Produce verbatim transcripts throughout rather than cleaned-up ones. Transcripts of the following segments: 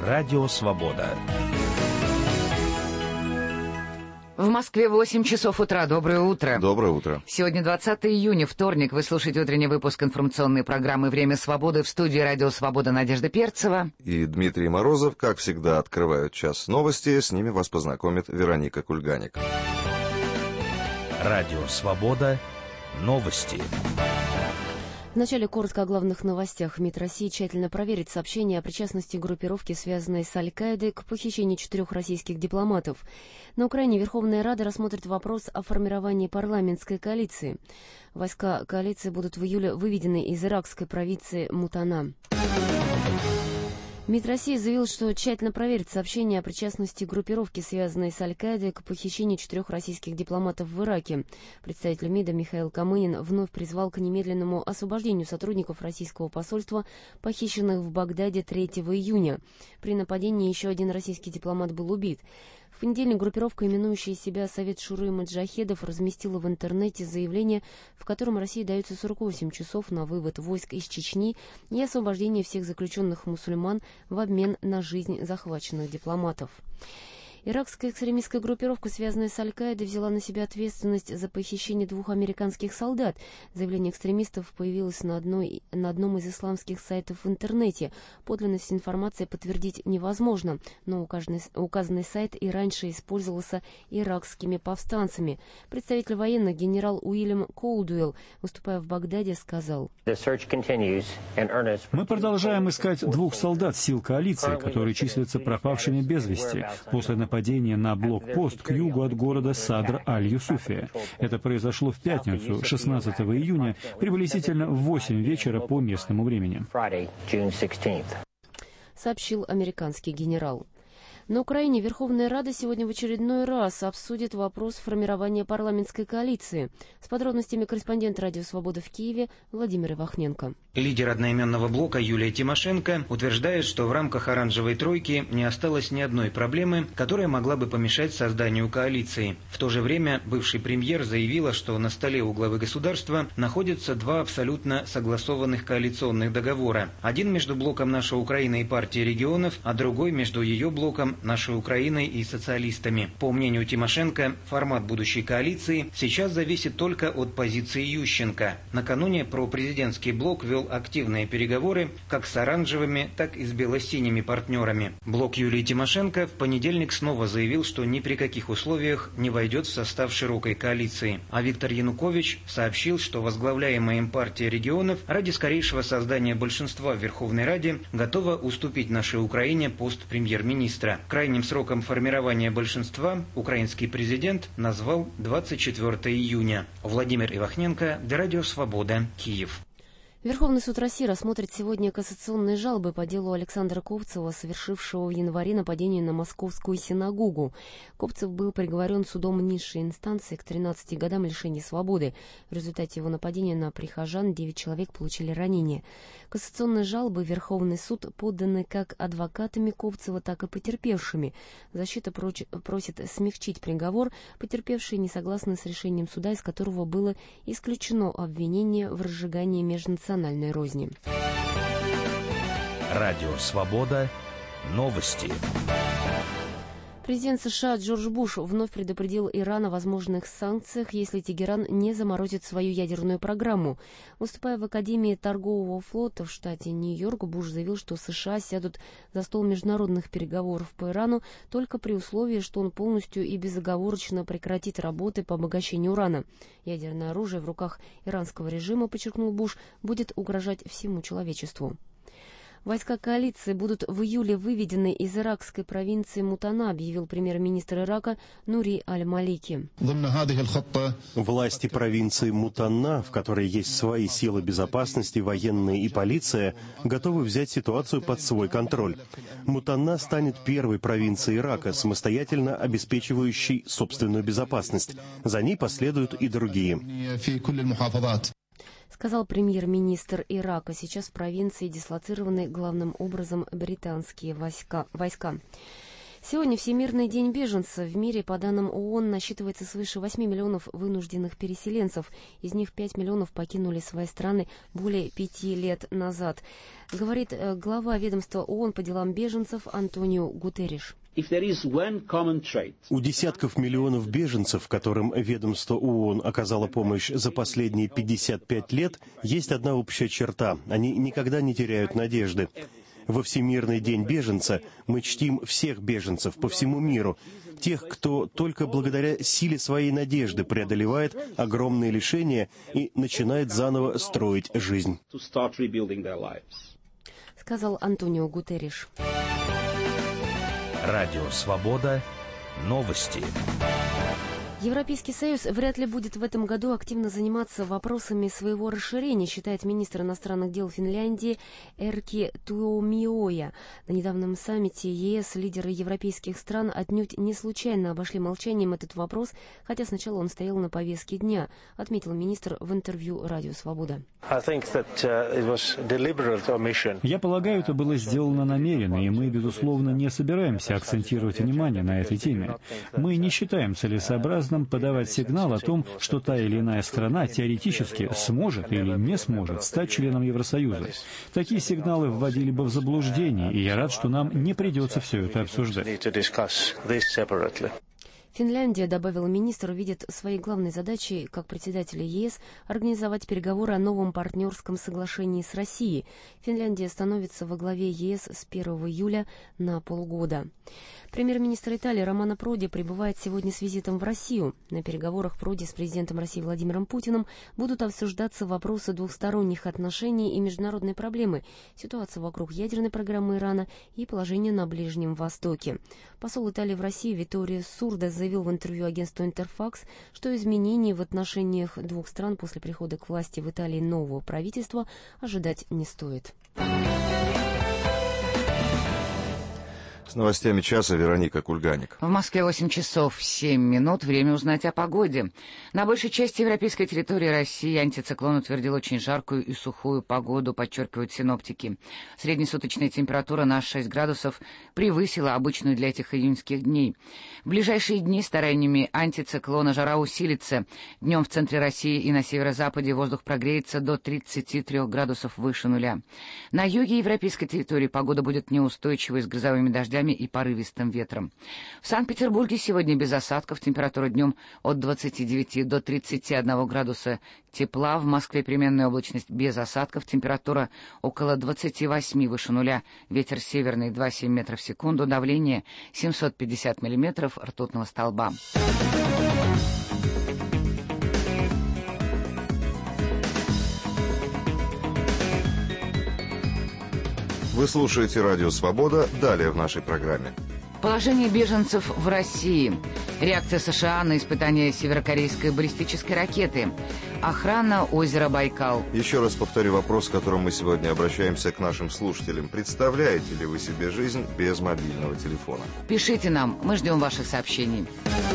Радио Свобода. В Москве восемь часов утра. Доброе утро. Доброе утро. Сегодня двадцатое июня, вторник. Вы слушаете утренний выпуск информационной программы «Время свободы». В студии Радио Свобода Надежда Перцева. И Дмитрий Морозов, как всегда, открывают час новости. С ними вас познакомит Вероника Кульганик. Радио Свобода. Новости. Вначале коротко о главных новостях. МИД России тщательно проверит сообщения о причастности группировки, связанной с Аль-Каидой, к похищению четырех российских дипломатов. На Украине Верховная Рада рассмотрит вопрос о формировании парламентской коалиции. Войска коалиции будут в июле выведены из иракской провинции Мутана. МИД России заявил, что тщательно проверит сообщения о причастности группировки, связанной с Аль-Каидой, к похищению четырех российских дипломатов в Ираке. Представитель МИДа Михаил Камынин вновь призвал к немедленному освобождению сотрудников российского посольства, похищенных в Багдаде третьего июня. При нападении еще один российский дипломат был убит. В понедельник группировка, именующая себя Совет Шуры Маджахедов, разместила в интернете заявление, в котором России дается сорок восемь часов на вывод войск из Чечни и освобождение всех заключенных мусульман в обмен на жизнь захваченных дипломатов. Иракская экстремистская группировка, связанная с Аль-Каидой, взяла на себя ответственность за похищение двух американских солдат. Заявление экстремистов появилось на, одной, на одном из исламских сайтов в интернете. Подлинность информации подтвердить невозможно, но указанный, указанный сайт и раньше использовался иракскими повстанцами. Представитель военных генерал Уильям Колдуэлл, выступая в Багдаде, сказал: «Мы продолжаем искать двух солдат сил коалиции, которые числятся пропавшими без вести после нападения нападение на блокпост к югу от города Садр-Аль-Юсуфия. Это произошло в пятницу, шестнадцатого июня, приблизительно в восемь вечера по местному времени», сообщил американский генерал. На Украине Верховная Рада сегодня в очередной раз обсудит вопрос формирования парламентской коалиции. С подробностями корреспондент Радио Свобода в Киеве Владимир Ивахненко. Лидер одноименного блока Юлия Тимошенко утверждает, что в рамках оранжевой тройки не осталось ни одной проблемы, которая могла бы помешать созданию коалиции. В то же время бывший премьер заявила, что на столе у главы государства находятся два абсолютно согласованных коалиционных договора. Один между блоком «Наша Украина» и партией регионов, а другой между ее блоком «Нашей Украиной» и социалистами. По мнению Тимошенко, формат будущей коалиции сейчас зависит только от позиции Ющенко. Накануне пропрезидентский блок вел активные переговоры как с оранжевыми, так и с бело-синими партнерами. Блок Юлии Тимошенко в понедельник снова заявил, что ни при каких условиях не войдет в состав широкой коалиции. А Виктор Янукович сообщил, что возглавляемая им партия регионов ради скорейшего создания большинства в Верховной Раде готова уступить нашей Украине пост премьер-министра. Крайним сроком формирования большинства украинский президент назвал двадцать четвёртого июня. Владимир Ивахненко, для Радио Свобода, Киев. Верховный суд России рассмотрит сегодня кассационные жалобы по делу Александра Ковцева, совершившего в январе нападение на московскую синагогу. Ковцев был приговорен судом низшей инстанции к тринадцати годам лишения свободы. В результате его нападения на прихожан девять человек получили ранения. Кассационные жалобы в Верховный суд поданы как адвокатами Ковцева, так и потерпевшими. Защита проч... просит смягчить приговор. Потерпевшие не согласны с решением суда, из которого было исключено обвинение в разжигании межнациональной розни. Радио Свобода. Новости. Президент США Джордж Буш вновь предупредил Иран о возможных санкциях, если Тегеран не заморозит свою ядерную программу. Выступая в Академии торгового флота в штате Нью-Йорк, Буш заявил, что США сядут за стол международных переговоров по Ирану только при условии, что он полностью и безоговорочно прекратит работы по обогащению урана. Ядерное оружие в руках иранского режима, подчеркнул Буш, будет угрожать всему человечеству. Войска коалиции будут в июле выведены из иракской провинции Мутана, объявил премьер-министр Ирака Нури Аль-Малики. Власти провинции Мутана, в которой есть свои силы безопасности, военные и полиция, готовы взять ситуацию под свой контроль. Мутана станет первой провинцией Ирака, самостоятельно обеспечивающей собственную безопасность. За ней последуют и другие. Сказал премьер-министр Ирака. Сейчас в провинции дислоцированы главным образом британские войска. войска. Сегодня Всемирный день беженцев. В мире, по данным ООН, насчитывается свыше восьми миллионов вынужденных переселенцев. Из них пять миллионов покинули свои страны более пяти лет назад. Говорит глава ведомства ООН по делам беженцев Антонио Гутерриш. У десятков миллионов беженцев, которым ведомство ООН оказало помощь за последние пятьдесят пять лет, есть одна общая черта. Они никогда не теряют надежды. Во Всемирный день беженца мы чтим всех беженцев по всему миру, тех, кто только благодаря силе своей надежды преодолевает огромные лишения и начинает заново строить жизнь. Сказал Антонио Гутерриш. Радио «Свобода». Новости. Европейский Союз вряд ли будет в этом году активно заниматься вопросами своего расширения, считает министр иностранных дел Финляндии Эркки Туомиоja. На недавнем саммите ЕС лидеры европейских стран отнюдь не случайно обошли молчанием этот вопрос, хотя сначала он стоял на повестке дня, отметил министр в интервью «Радио Свобода». Я полагаю, это было сделано намеренно, и мы, безусловно, не собираемся акцентировать внимание на этой теме. Мы не считаем целесообразным подавать сигнал о том, что та или иная страна теоретически сможет или не сможет стать членом Евросоюза. Такие сигналы вводили бы в заблуждение, и я рад, что нам не придется все это обсуждать. Финляндия, добавил министр, видит своей главной задачей, как председателя ЕС, организовать переговоры о новом партнерском соглашении с Россией. Финляндия становится во главе ЕС с первого июля на полгода. Премьер-министр Италии Романо Проди прибывает сегодня с визитом в Россию. На переговорах Проди с президентом России Владимиром Путиным будут обсуждаться вопросы двухсторонних отношений и международные проблемы, ситуация вокруг ядерной программы Ирана и положение на Ближнем Востоке. Посол Италии в России Витторио Сурдо заявил в интервью агентству Интерфакс, что изменений в отношениях двух стран после прихода к власти в Италии нового правительства ожидать не стоит. С новостями часа Вероника Кульганик. В Москве восемь часов семь минут. Время узнать о погоде. На большей части европейской территории России антициклон утвердил очень жаркую и сухую погоду, подчеркивают синоптики. Среднесуточная температура на шесть градусов превысила обычную для этих июньских дней. В ближайшие дни стараниями антициклона жара усилится. Днем в центре России и на северо-западе воздух прогреется до тридцати трёх градусов выше нуля. На юге европейской территории погода будет неустойчивой с грозовыми дождями и порывистым ветром. В Санкт-Петербурге сегодня без осадков, температура днем от двадцати девяти до тридцати одного градуса тепла. В Москве переменная облачность без осадков, температура около двадцати восьми выше нуля, ветер северный два целых семь десятых метров в секунду, давление семьсот пятьдесят миллиметров ртутного столба. Вы слушаете «Радио Свобода». Далее в нашей программе. Положение беженцев в России. Реакция США на испытание северокорейской баллистической ракеты. Охрана озера Байкал. Еще раз повторю вопрос, с которым мы сегодня обращаемся к нашим слушателям. Представляете ли вы себе жизнь без мобильного телефона? Пишите нам, мы ждем ваших сообщений.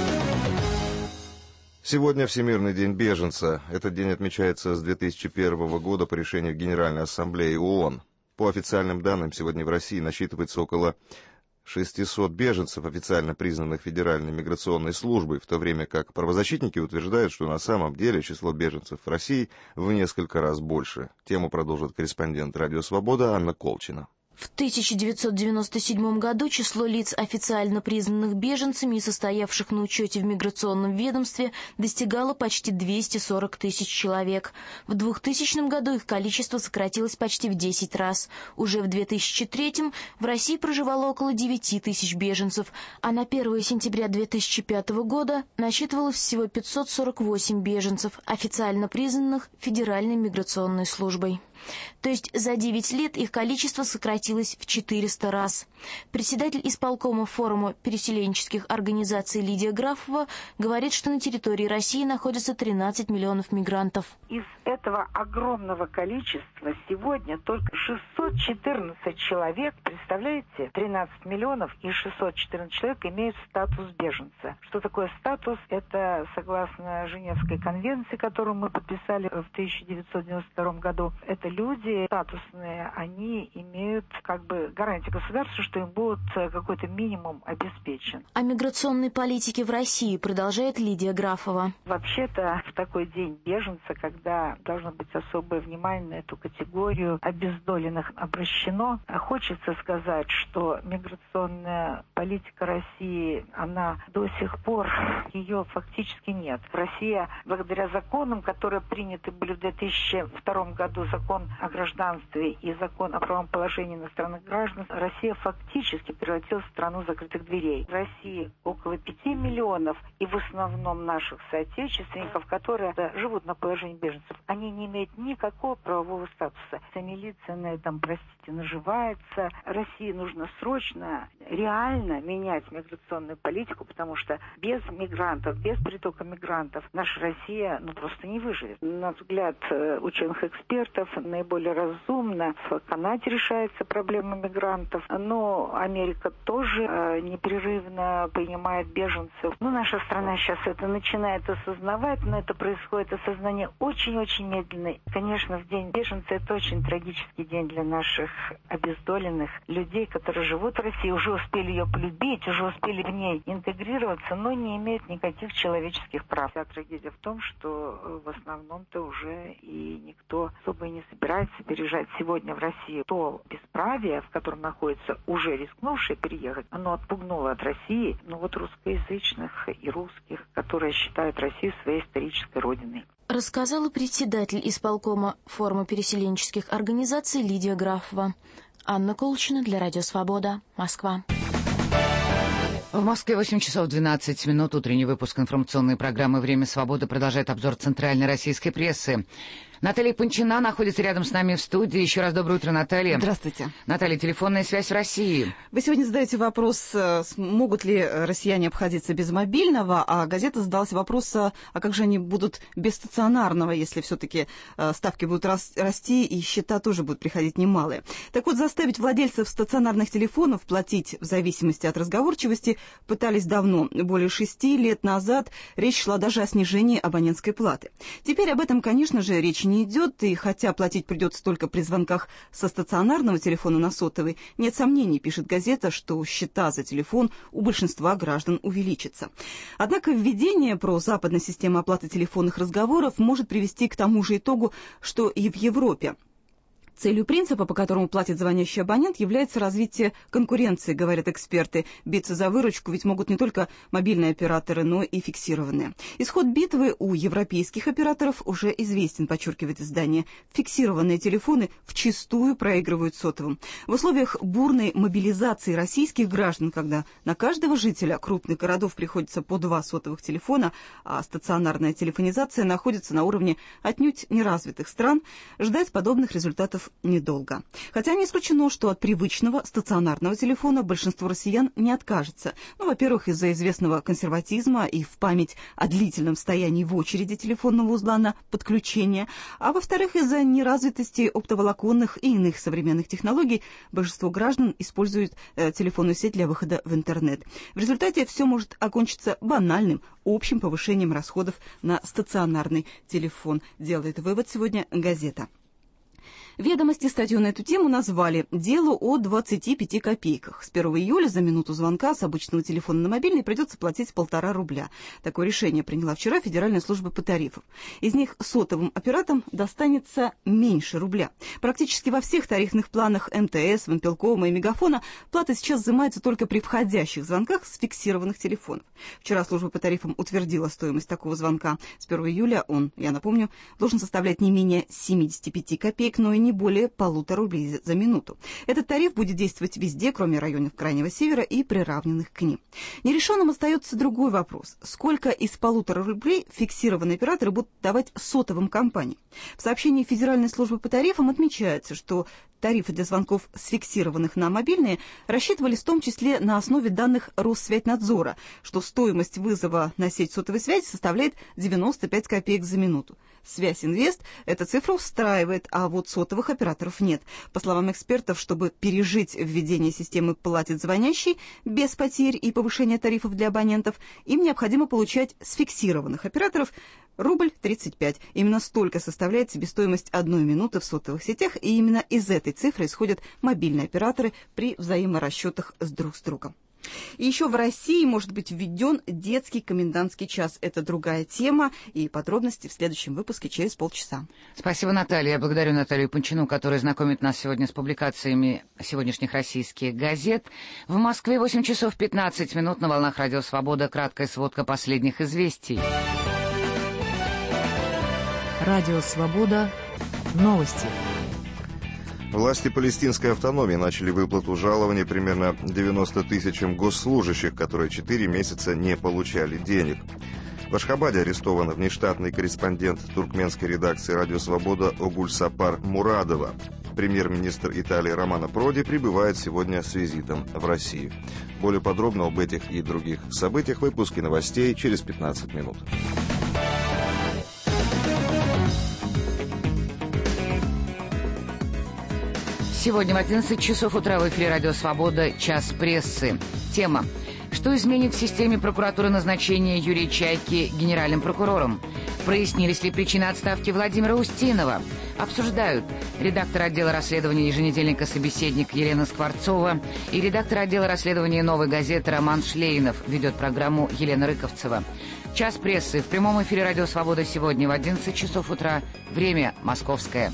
Сегодня Всемирный день беженца. Этот день отмечается с две тысячи первого года по решению Генеральной Ассамблеи ООН. По официальным данным, сегодня в России насчитывается около шестисот беженцев, официально признанных Федеральной миграционной службой, в то время как правозащитники утверждают, что на самом деле число беженцев в России в несколько раз больше. Тему продолжит корреспондент «Радио Свобода» Анна Колчина. В тысяча девятьсот девяносто седьмом году число лиц, официально признанных беженцами и состоявших на учете в миграционном ведомстве, достигало почти двухсот сорока тысяч человек. В двухтысячном году их количество сократилось почти в десять раз. Уже в две тысячи третьем в России проживало около девяти тысяч беженцев, а на первое сентября две тысячи пятого года насчитывалось всего пятьсот сорок восемь беженцев, официально признанных Федеральной миграционной службой. То есть за девять лет их количество сократилось в четыреста раз. Председатель исполкома форума переселенческих организаций Лидия Графова говорит, что на территории России находится тринадцать миллионов мигрантов. Из этого огромного количества сегодня только шестьсот четырнадцать человек, представляете, тринадцать миллионов и шестьсот четырнадцать человек имеют статус беженца. Что такое статус? Это согласно Женевской конвенции, которую мы подписали в тысяча девятьсот девяносто втором году. Это что люди статусные, они имеют как бы гарантию государства, что им будет какой-то минимум обеспечен. О миграционной политике в России продолжает Лидия Графова. Вообще-то в такой день беженца, когда должно быть особое внимание на эту категорию обездоленных обращено, хочется сказать, что миграционная политика России, она до сих пор, ее фактически нет. Россия, благодаря законам, которые приняты были в две тысячи втором году, закон о гражданстве и закон о правом положении иностранных граждан, Россия фактически превратилась в страну закрытых дверей. В России около пяти миллионов, и в основном наших соотечественников, которые живут на положении беженцев, они не имеют никакого правового статуса. Вся милиция на этом, простите, наживается. России нужно срочно, реально менять миграционную политику, потому что без мигрантов, без притока мигрантов наша Россия ну, просто не выживет. На взгляд ученых экспертов, наиболее разумно в Канаде решается проблема мигрантов, но Америка тоже э, непрерывно принимает беженцев. Ну, наша страна сейчас это начинает осознавать, но это происходит осознание очень-очень медленно. Конечно, в день беженца это очень трагический день для наших обездоленных людей, которые живут в России, уже успели ее полюбить, уже успели в ней интегрироваться, но не имеют никаких человеческих прав. Вся трагедия в том, что в основном-то уже и никто особо и не собирается переезжать сегодня в Россию. То бесправие, в котором находится уже рискнувшие переехать, оно отпугнуло от России, ну вот русскоязычных и русских, которые считают Россию своей исторической родиной. Рассказала председатель исполкома форума переселенческих организаций Лидия Графова. Анна Колчина для Радио Свобода, Москва. В Москве восемь часов двенадцать минут. Утренний выпуск информационной программы «Время свободы» продолжает обзор центральной российской прессы. Наталья Панчина находится рядом с нами в студии. Еще раз доброе утро, Наталья. Здравствуйте. Наталья, телефонная связь в России. Вы сегодня задаете вопрос, могут ли россияне обходиться без мобильного, а газета задалась вопросом, а как же они будут без стационарного, если все-таки ставки будут расти и счета тоже будут приходить немалые. Так вот, заставить владельцев стационарных телефонов платить в зависимости от разговорчивости пытались давно. Более шести лет назад речь шла даже о снижении абонентской платы. Теперь об этом, конечно же, речь не идет, и хотя платить придется только при звонках со стационарного телефона на сотовый, нет сомнений, пишет газета, что счета за телефон у большинства граждан увеличатся. Однако введение про западной системы оплаты телефонных разговоров может привести к тому же итогу, что и в Европе. Целью принципа, по которому платит звонящий абонент, является развитие конкуренции, говорят эксперты. Биться за выручку ведь могут не только мобильные операторы, но и фиксированные. Исход битвы у европейских операторов уже известен, подчеркивает издание. Фиксированные телефоны вчистую проигрывают сотовым. В условиях бурной мобилизации российских граждан, когда на каждого жителя крупных городов приходится по два сотовых телефона, а стационарная телефонизация находится на уровне отнюдь неразвитых стран, ждать подобных результатов недолго. Хотя не исключено, что от привычного стационарного телефона большинство россиян не откажется. Ну, во-первых, из-за известного консерватизма и в память о длительном стоянии в очереди телефонного узла на подключение, а во-вторых, из-за неразвитости оптоволоконных и иных современных технологий большинство граждан используют э, телефонную сеть для выхода в интернет. В результате все может окончиться банальным общим повышением расходов на стационарный телефон, делает вывод сегодня газета. Ведомости статью на эту тему назвали «Дело о двадцати пяти копейках». С первого июля за минуту звонка с обычного телефона на мобильный придется платить полтора рубля. Такое решение приняла вчера Федеральная служба по тарифам. Из них сотовым операторам достанется меньше рубля. Практически во всех тарифных планах эм тэ эс, Вимпелкома и Мегафона плата сейчас взимается только при входящих звонках с фиксированных телефонов. Вчера служба по тарифам утвердила стоимость такого звонка. С первого июля он, я напомню, должен составлять не менее семидесяти пяти копеек, но и не не более полутора рублей за минуту. Этот тариф будет действовать везде, кроме районов Крайнего Севера и приравненных к ним. Нерешенным остается другой вопрос. Сколько из полутора рублей фиксированные операторы будут давать сотовым компаниям? В сообщении Федеральной службы по тарифам отмечается, что тарифы для звонков с фиксированных на мобильные рассчитывались в том числе на основе данных Россвязьнадзора, что стоимость вызова на сеть сотовой связи составляет девяносто пять копеек за минуту. Связь Инвест эту цифру устраивает, а вот сотовая сотовых операторов нет. По словам экспертов, чтобы пережить введение системы «платит звонящий» без потерь и повышения тарифов для абонентов, им необходимо получать с фиксированных операторов рубль тридцать пять. Именно столько составляет себестоимость одной минуты в сотовых сетях, и именно из этой цифры исходят мобильные операторы при взаиморасчетах с друг с другом. И еще в России может быть введен детский комендантский час. Это другая тема, и подробности в следующем выпуске через полчаса. Спасибо, Наталья. Я благодарю Наталью Панчину, которая знакомит нас сегодня с публикациями сегодняшних российских газет. В Москве восемь часов пятнадцать минут, на волнах Радио Свобода. Краткая сводка последних известий. Радио Свобода. Новости. Власти палестинской автономии начали выплату жалований примерно девяноста тысячам госслужащих, которые четыре месяца не получали денег. В Ашхабаде арестован внештатный корреспондент туркменской редакции «Радио Свобода» Огульсапар Мурадова. Премьер-министр Италии Романо Проди прибывает сегодня с визитом в Россию. Более подробно об этих и других событиях в выпуске новостей через пятнадцать минут. Сегодня в одиннадцать часов утра в эфире «Радио Свобода» «Час прессы». Тема: что изменит в системе прокуратуры назначения Юрия Чайки генеральным прокурором? Прояснились ли причины отставки Владимира Устинова? Обсуждают редактор отдела расследования еженедельника «Собеседник» Елена Скворцова и редактор отдела расследования «Новой газеты» Роман Шлейнов. Ведет программу Елена Рыковцева. «Час прессы» в прямом эфире «Радио Свобода» сегодня в одиннадцать часов утра. Время московское.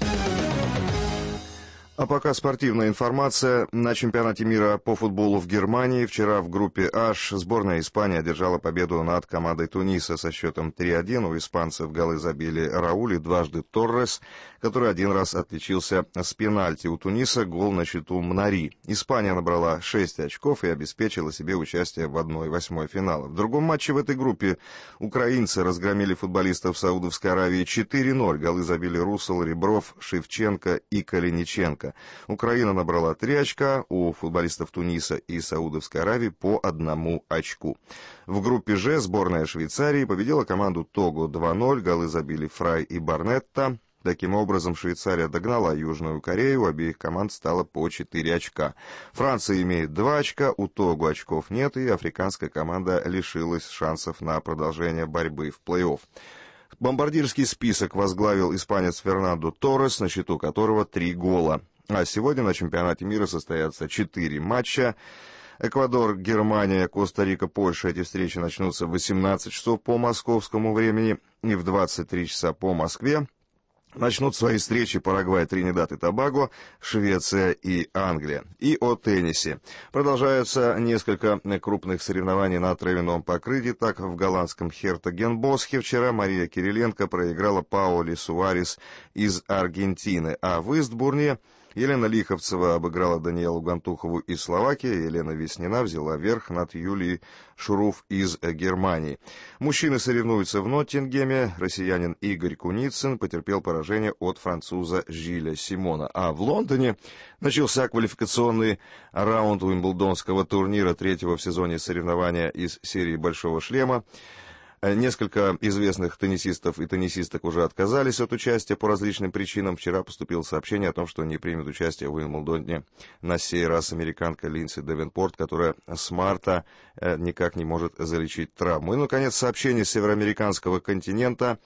А пока спортивная информация. На чемпионате мира по футболу в Германии вчера в группе H сборная Испании одержала победу над командой Туниса со счетом три один. У испанцев голы забили Рауль и дважды Торрес, который один раз отличился с пенальти. У Туниса гол на счету Мнари. Испания набрала шесть очков и обеспечила себе участие в одной восьмой финала. В другом матче в этой группе украинцы разгромили футболистов Саудовской Аравии четыре ноль. Голы забили Русел, Ребров, Шевченко и Калиниченко. Украина набрала три очка, у футболистов Туниса и Саудовской Аравии по одному очку. В группе Ж сборная Швейцарии победила команду Того два ноль, голы забили Фрай и Барнетта. Таким образом, Швейцария догнала Южную Корею, у обеих команд стало по четыре очка. Франция имеет два очка, у Того очков нет, и африканская команда лишилась шансов на продолжение борьбы в плей-офф. Бомбардирский список возглавил испанец Фернандо Торрес, на счету которого три гола. А сегодня на чемпионате мира состоятся четыре матча. Эквадор, Германия, Коста-Рика, Польша. Эти встречи начнутся в восемнадцать часов по московскому времени и в двадцать три часа по Москве. Начнут свои встречи Парагвай, Тринидад и Тобаго, Швеция и Англия. И о теннисе. Продолжаются несколько крупных соревнований на травяном покрытии. Так, в голландском Хертогенбосхе вчера Мария Кириленко проиграла Паоле Суарес из Аргентины, а в Истбурне Елена Лиховцева обыграла Даниэлу Гантухову из Словакии. Елена Веснина взяла верх над Юлией Шуруф из Германии. Мужчины соревнуются в Ноттингеме. Россиянин Игорь Куницын потерпел поражение от француза Жиля Симона. А в Лондоне начался квалификационный раунд Уимблдонского турнира, третьего в сезоне соревнования из серии «Большого шлема». Несколько известных теннисистов и теннисисток уже отказались от участия по различным причинам. Вчера поступило сообщение о том, что не примет участие в Уимблдоне на сей раз американка Линдси Девенпорт, которая с марта никак не может залечить травму. И, наконец, сообщение с североамериканского континента.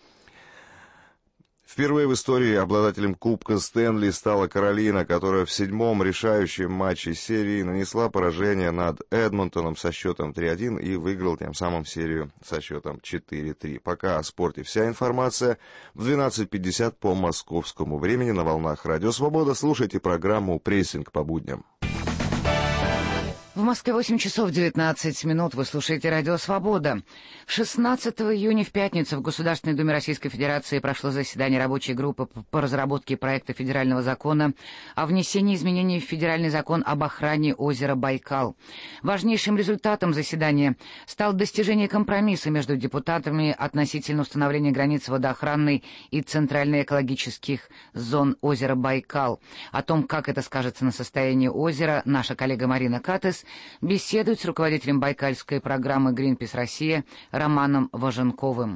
Впервые в истории обладателем Кубка Стэнли стала Каролина, которая в седьмом решающем матче серии нанесла поражение над Эдмонтоном со счетом три один и выиграл тем самым серию со счетом четыре три. Пока о спорте вся информация. В двенадцать пятьдесят по московскому времени на волнах Радио Свобода слушайте программу «Прессинг по будням». В Москве восемь часов девятнадцать минут. Вы слушаете «Радио Свобода». шестнадцатого июня в пятницу в Государственной Думе Российской Федерации прошло заседание рабочей группы по разработке проекта федерального закона о внесении изменений в федеральный закон об охране озера Байкал. Важнейшим результатом заседания стало достижение компромисса между депутатами относительно установления границ водоохранной и центральной экологических зон озера Байкал. О том, как это скажется на состоянии озера, наша коллега Марина Катес беседует с руководителем байкальской программы «Гринпис Россия» Романом Важенковым.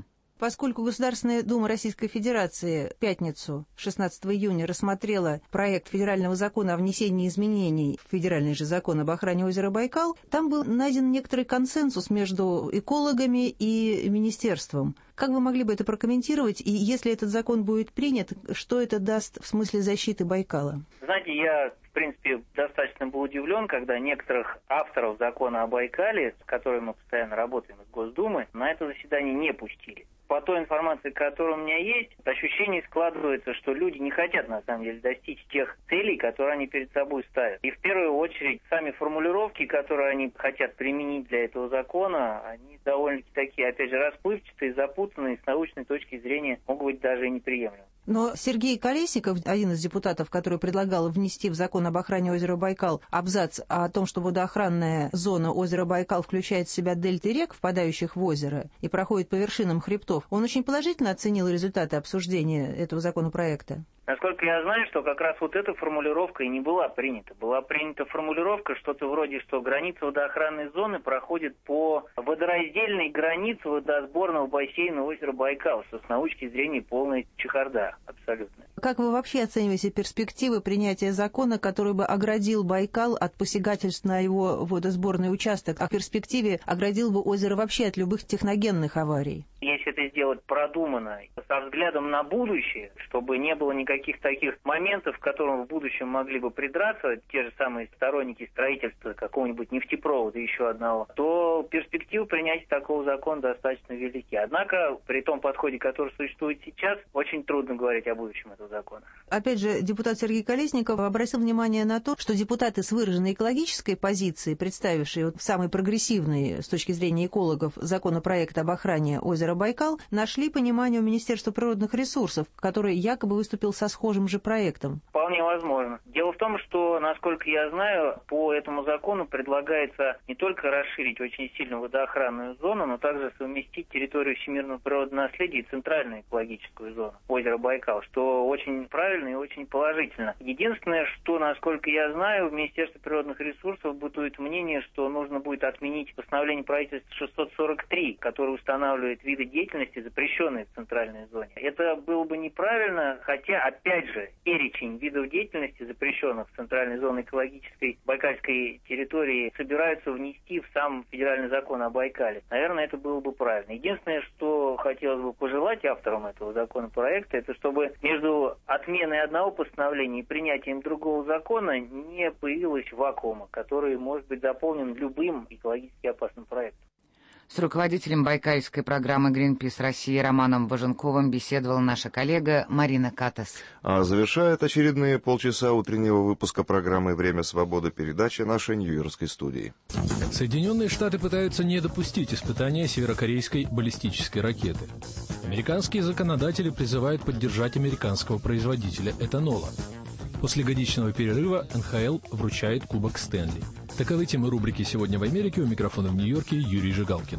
Поскольку Государственная Дума Российской Федерации в пятницу, шестнадцатого июня, рассмотрела проект федерального закона о внесении изменений в федеральный же закон об охране озера Байкал, там был найден некоторый консенсус между экологами и министерством. Как вы могли бы это прокомментировать? И если этот закон будет принят, что это даст в смысле защиты Байкала? Знаете, я, в принципе, достаточно был удивлен, когда некоторых авторов закона о Байкале, с которыми мы постоянно работаем из Госдумы, на это заседание не пустили. По той информации, которая у меня есть, ощущение складывается, что люди не хотят, на самом деле, достичь тех целей, которые они перед собой ставят. И в первую очередь, сами формулировки, которые они хотят применить для этого закона, они довольно-таки такие, опять же, расплывчатые, запутанные, с научной точки зрения могут быть даже и неприемлемы. Но Сергей Колесников, один из депутатов, который предлагал внести в закон об охране озера Байкал абзац о том, что водоохранная зона озера Байкал включает в себя дельты рек, впадающих в озеро, и проходит по вершинам хребтов, он очень положительно оценил результаты обсуждения этого законопроекта. Насколько я знаю, что как раз вот эта формулировка и не была принята. Была принята формулировка что-то вроде, что граница водоохранной зоны проходит по водораздельной границе водосборного бассейна озера Байкал, что с научной зрения полная чехарда абсолютно. Как вы вообще оцениваете перспективы принятия закона, который бы оградил Байкал от посягательств на его водосборный участок, а в перспективе оградил бы озеро вообще от любых техногенных аварий? Если это сделать продуманно, со взглядом на будущее, чтобы не было никаких таких моментов, к которым в будущем могли бы придраться те же самые сторонники строительства какого-нибудь нефтепровода, еще одного, то перспективы принятия такого закона достаточно велики. Однако, при том подходе, который существует сейчас, очень трудно говорить о будущем этого закона. Опять же, депутат Сергей Колесников обратил внимание на то, что депутаты с выраженной экологической позицией, представившие вот самый прогрессивный с точки зрения экологов законопроект об охране озера Байкал, нашли понимание у Министерства природных ресурсов, который якобы выступил со схожим же проектом. Вполне возможно. Дело в том, что, насколько я знаю, по этому закону предлагается не только расширить очень сильно водоохранную зону, но также совместить территорию всемирного природного наследия и центральную экологическую зону озера Байкал, что очень правильно и очень положительно. Единственное, что, насколько я знаю, в Министерстве природных ресурсов бытует мнение, что нужно будет отменить постановление правительства шестьсот сорок три, которое устанавливает виды деятельности, запрещенные в центральной зоне. Это было бы неправильно, хотя, опять же, перечень видов деятельности, запрещенных в центральной зоне экологической байкальской территории, собираются внести в сам федеральный закон о Байкале. Наверное, это было бы правильно. Единственное, что хотелось бы пожелать авторам этого законопроекта, это чтобы между отменой одного постановления и принятием другого закона не появилось вакуума, который может быть заполнен любым экологически опасным проектом. С руководителем байкальской программы «Гринпис России» Романом Важенковым беседовала наша коллега Марина Катас. А завершает очередные полчаса утреннего выпуска программы «Время свободы» передача нашей нью-йоркской студии. Соединенные Штаты пытаются не допустить испытания северокорейской баллистической ракеты. Американские законодатели призывают поддержать американского производителя этанола. После годичного перерыва эн ха эл вручает Кубок Стэнли. Таковы темы рубрики «Сегодня в Америке». У микрофона в Нью-Йорке Юрий Жигалкин.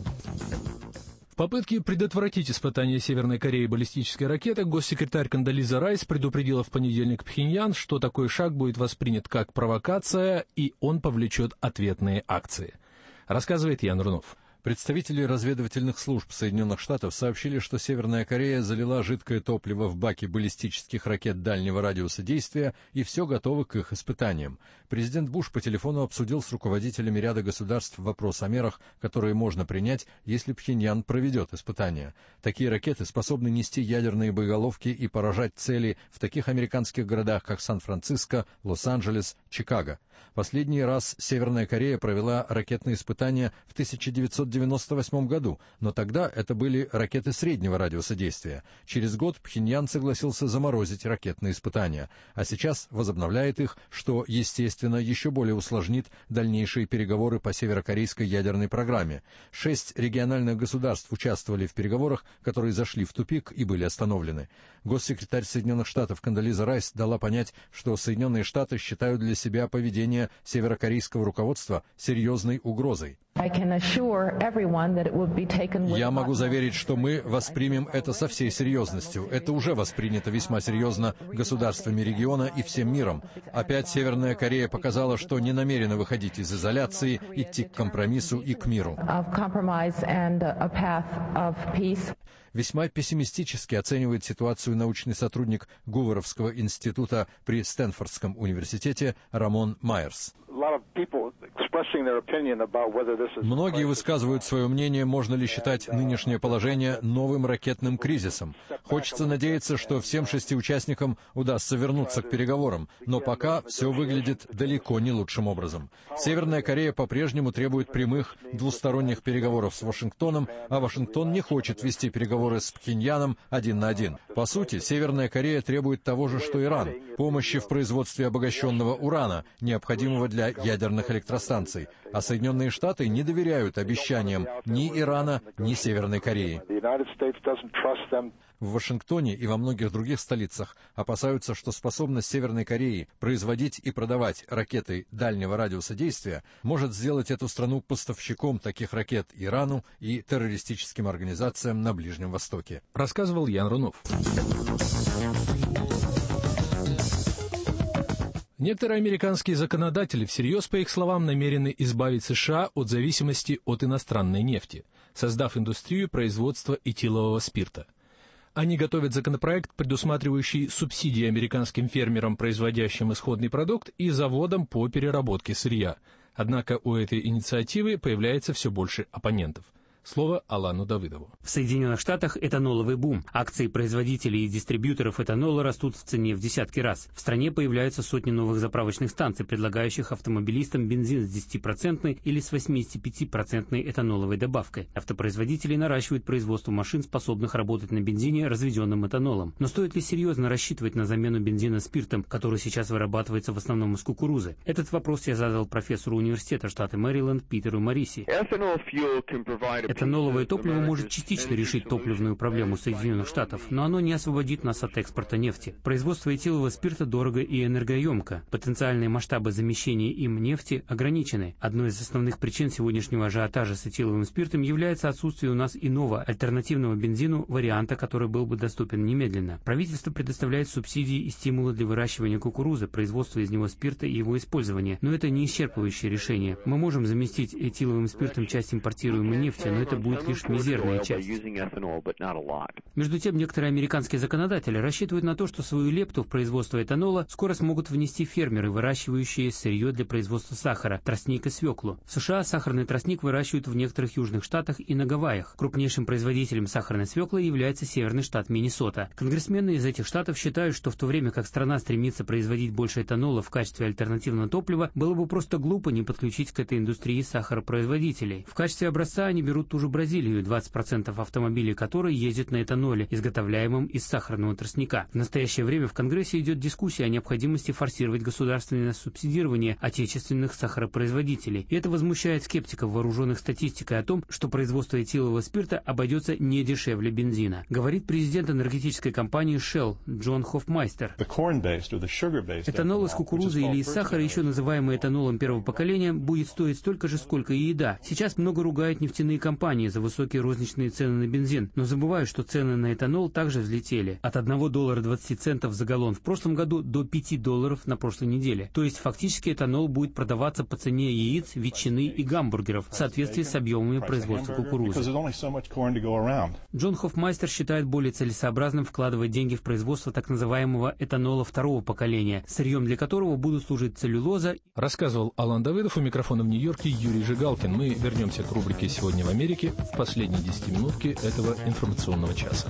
В попытке предотвратить испытание Северной Кореи баллистической ракеты госсекретарь Кондолиза Райс предупредила в понедельник Пхеньян, что такой шаг будет воспринят как провокация, и он повлечет ответные акции. Рассказывает Ян Рунов. Представители разведывательных служб Соединенных Штатов сообщили, что Северная Корея залила жидкое топливо в баки баллистических ракет дальнего радиуса действия, и все готово к их испытаниям. Президент Буш по телефону обсудил с руководителями ряда государств вопрос о мерах, которые можно принять, если Пхеньян проведет испытания. Такие ракеты способны нести ядерные боеголовки и поражать цели в таких американских городах, как Сан-Франциско, Лос-Анджелес, Чикаго. Последний раз Северная Корея провела ракетные испытания в тысяча девятьсот девяносто восьмом году, но тогда это были ракеты среднего радиуса действия. Через год Пхеньян согласился заморозить ракетные испытания, а сейчас возобновляет их, что, естественно, еще более усложнит дальнейшие переговоры по северокорейской ядерной программе. Шесть региональных государств участвовали в переговорах, которые зашли в тупик и были остановлены. Госсекретарь Соединенных Штатов Кондолиза Райс дала понять, что Соединенные Штаты считают для себя поведение северокорейского руководства серьезной угрозой. Я могу заверить, что мы воспримем это со всей серьезностью. Это уже воспринято весьма серьезно государствами региона и всем миром. Опять Северная Корея показала, что не намерена выходить из изоляции, идти к компромиссу и к миру. Весьма пессимистически оценивает ситуацию научный сотрудник Гуверовского института при Стэнфордском университете Рамон Майерс. Многие высказывают свое мнение, можно ли считать нынешнее положение новым ракетным кризисом. Хочется надеяться, что всем шести участникам удастся вернуться к переговорам, но пока все выглядит далеко не лучшим образом. Северная Корея по-прежнему требует прямых двусторонних переговоров с Вашингтоном, а Вашингтон не хочет вести переговоры с Пхеньяном один на один. По сути, Северная Корея требует того же, что Иран — помощи в производстве обогащенного урана, необходимого для ядерных электростанций, а Соединенные Штаты не доверяют обещаниям ни Ирана, ни Северной Кореи. В Вашингтоне и во многих других столицах опасаются, что способность Северной Кореи производить и продавать ракеты дальнего радиуса действия может сделать эту страну поставщиком таких ракет Ирану и террористическим организациям на Ближнем Востоке. Рассказывал Ян Рунов. Некоторые американские законодатели всерьез, по их словам, намерены избавить США от зависимости от иностранной нефти, создав индустрию производства этилового спирта. Они готовят законопроект, предусматривающий субсидии американским фермерам, производящим исходный продукт, и заводам по переработке сырья. Однако у этой инициативы появляется все больше оппонентов. Слово Алану Давыдову. В Соединенных Штатах этаноловый бум. Акции производителей и дистрибьюторов этанола растут в цене в десятки раз. В стране появляются сотни новых заправочных станций, предлагающих автомобилистам бензин с десятипроцентной или с восьмидесятипятипроцентной этаноловой добавкой. Автопроизводители наращивают производство машин, способных работать на бензине, разведенном этанолом. Но стоит ли серьезно рассчитывать на замену бензина спиртом, который сейчас вырабатывается в основном из кукурузы? Этот вопрос я задал профессору университета штата Мэриленд Питеру Мориси. Этаноловое топливо может частично решить топливную проблему Соединенных Штатов, но оно не освободит нас от экспорта нефти. Производство этилового спирта дорого и энергоемко. Потенциальные масштабы замещения им нефти ограничены. Одной из основных причин сегодняшнего ажиотажа с этиловым спиртом является отсутствие у нас иного, альтернативного бензину, варианта, который был бы доступен немедленно. Правительство предоставляет субсидии и стимулы для выращивания кукурузы, производства из него спирта и его использования, но это не исчерпывающее решение. Мы можем заместить этиловым спиртом часть импортируемой нефти, но это будет лишь мизерная часть. Между тем, некоторые американские законодатели рассчитывают на то, что свою лепту в производство этанола скоро смогут внести фермеры, выращивающие сырье для производства сахара, тростник и свеклу. В США сахарный тростник выращивают в некоторых южных штатах и на Гавайях. Крупнейшим производителем сахарной свеклы является северный штат Миннесота. Конгрессмены из этих штатов считают, что в то время как страна стремится производить больше этанола в качестве альтернативного топлива, было бы просто глупо не подключить к этой индустрии сахаропроизводителей. В качестве образца они берут ту же Бразилию, двадцать процентов автомобилей которой ездят на этаноле, изготовляемом из сахарного тростника. В настоящее время в Конгрессе идет дискуссия о необходимости форсировать государственное субсидирование отечественных сахаропроизводителей. И это возмущает скептиков, вооруженных статистикой о том, что производство этилового спирта обойдется не дешевле бензина. Говорит президент энергетической компании Shell Джон Хофмайстер. Этанол из кукурузы или из сахара, еще называемый этанолом первого поколения, будет стоить столько же, сколько и еда. Сейчас много ругают нефтяные компании за высокие розничные цены на бензин, но забывают, что цены на этанол также взлетели от одного доллара двадцати центов за галлон в прошлом году до пяти долларов на прошлой неделе. То есть фактически этанол будет продаваться по цене яиц, ветчины и гамбургеров в соответствии с объемами производства кукурузы. Джон Хофмайстер считает более целесообразным вкладывать деньги в производство так называемого этанола второго поколения, сырьем для которого будут служить целлюлоза. Рассказывал Алан Давыдов, у микрофона в Нью-Йорке Юрий Жигалкин. Мы вернемся к рубрике «Сегодня в Америке» в последней десятиминутке этого информационного часа.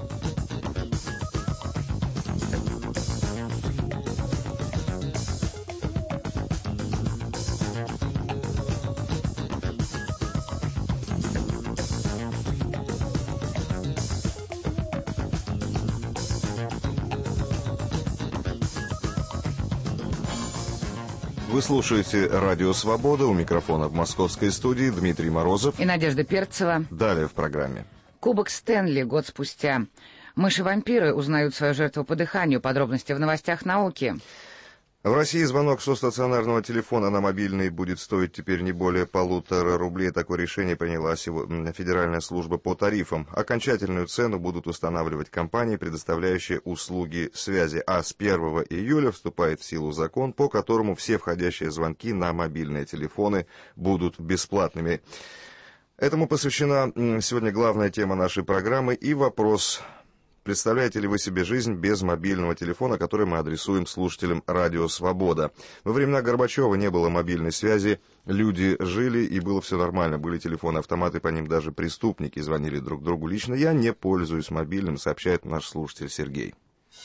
Вы слушаете «Радио Свобода», у микрофона в московской студии Дмитрий Морозов и Надежда Перцева. Далее в программе. Кубок Стэнли год спустя. Мыши-вампиры узнают свою жертву по дыханию. Подробности в новостях науки. В России звонок со стационарного телефона на мобильный будет стоить теперь не более полутора рублей. Такое решение приняла сегодня Федеральная служба по тарифам. Окончательную цену будут устанавливать компании, предоставляющие услуги связи. А с первого июля вступает в силу закон, по которому все входящие звонки на мобильные телефоны будут бесплатными. Этому посвящена сегодня главная тема нашей программы и вопрос: представляете ли вы себе жизнь без мобильного телефона, который мы адресуем слушателям «Радио Свобода»? Во времена Горбачева не было мобильной связи, люди жили, и было все нормально. Были телефоны-автоматы, по ним даже преступники звонили друг другу. Лично я не пользуюсь мобильным, сообщает наш слушатель Сергей.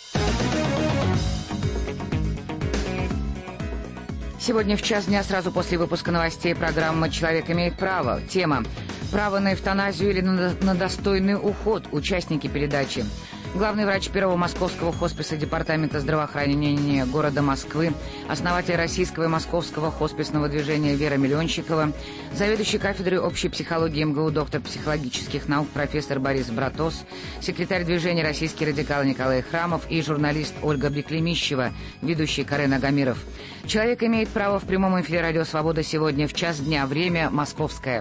Сегодня в час дня, сразу после выпуска новостей, программа «Человек имеет право». Тема «Право на эвтаназию или на, на достойный уход». Участники передачи: главный врач первого московского хосписа Департамента здравоохранения города Москвы, основатель российского и московского хосписного движения Вера Миллионщикова, заведующий кафедрой общей психологии эм гэ у, доктор психологических наук профессор Борис Братос, секретарь движения «Российские радикалы» Николай Храмов и журналист Ольга Беклемищева, ведущий Карен Агамиров. «Человек имеет право» в прямом эфире «Радио Свобода» сегодня в час дня, время московское.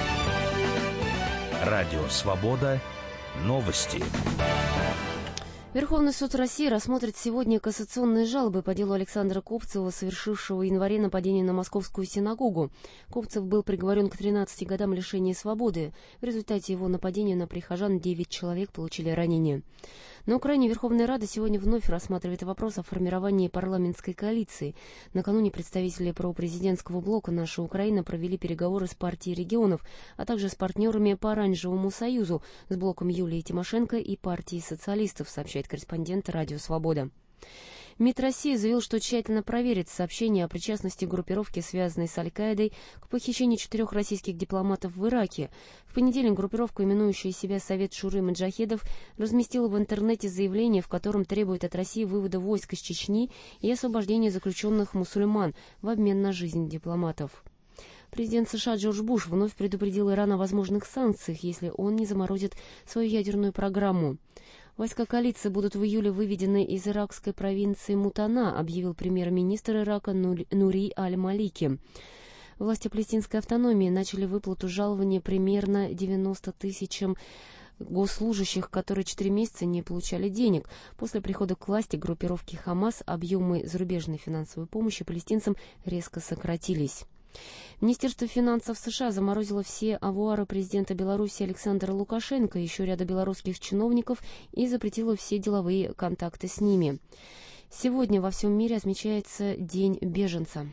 Радио Свобода. Новости. Верховный суд России рассмотрит сегодня кассационные жалобы по делу Александра Копцева, совершившего в январе нападение на московскую синагогу. Копцев был приговорен к тринадцати годам лишения свободы. В результате его нападения на прихожан девять человек получили ранения. На Украине Верховная Рада сегодня вновь рассматривает вопрос о формировании парламентской коалиции. Накануне представители пропрезидентского блока «Наша Украина» провели переговоры с партией регионов, а также с партнерами по Оранжевому союзу, с блоком Юлии Тимошенко и партией социалистов, сообщает корреспондент «Радио Свобода». МИД России заявил, что тщательно проверит сообщения о причастности группировки, связанной с Аль-Каидой, к похищению четырех российских дипломатов в Ираке. В понедельник группировка, именующая себя Совет Шуры Маджахедов, разместила в интернете заявление, в котором требует от России вывода войск из Чечни и освобождения заключенных мусульман в обмен на жизнь дипломатов. Президент США Джордж Буш вновь предупредил Иран о возможных санкциях, если он не заморозит свою ядерную программу. Войска коалиции будут в июле выведены из иракской провинции Мутана, объявил премьер-министр Ирака Нури Аль-Малики. Власти палестинской автономии начали выплату жалования примерно девяноста тысячам госслужащих, которые четыре месяца не получали денег. После прихода к власти группировки Хамас объемы зарубежной финансовой помощи палестинцам резко сократились. Министерство финансов США заморозило все авуары президента Беларуси Александра Лукашенко и еще ряда белорусских чиновников и запретило все деловые контакты с ними. Сегодня во всем мире отмечается День беженца.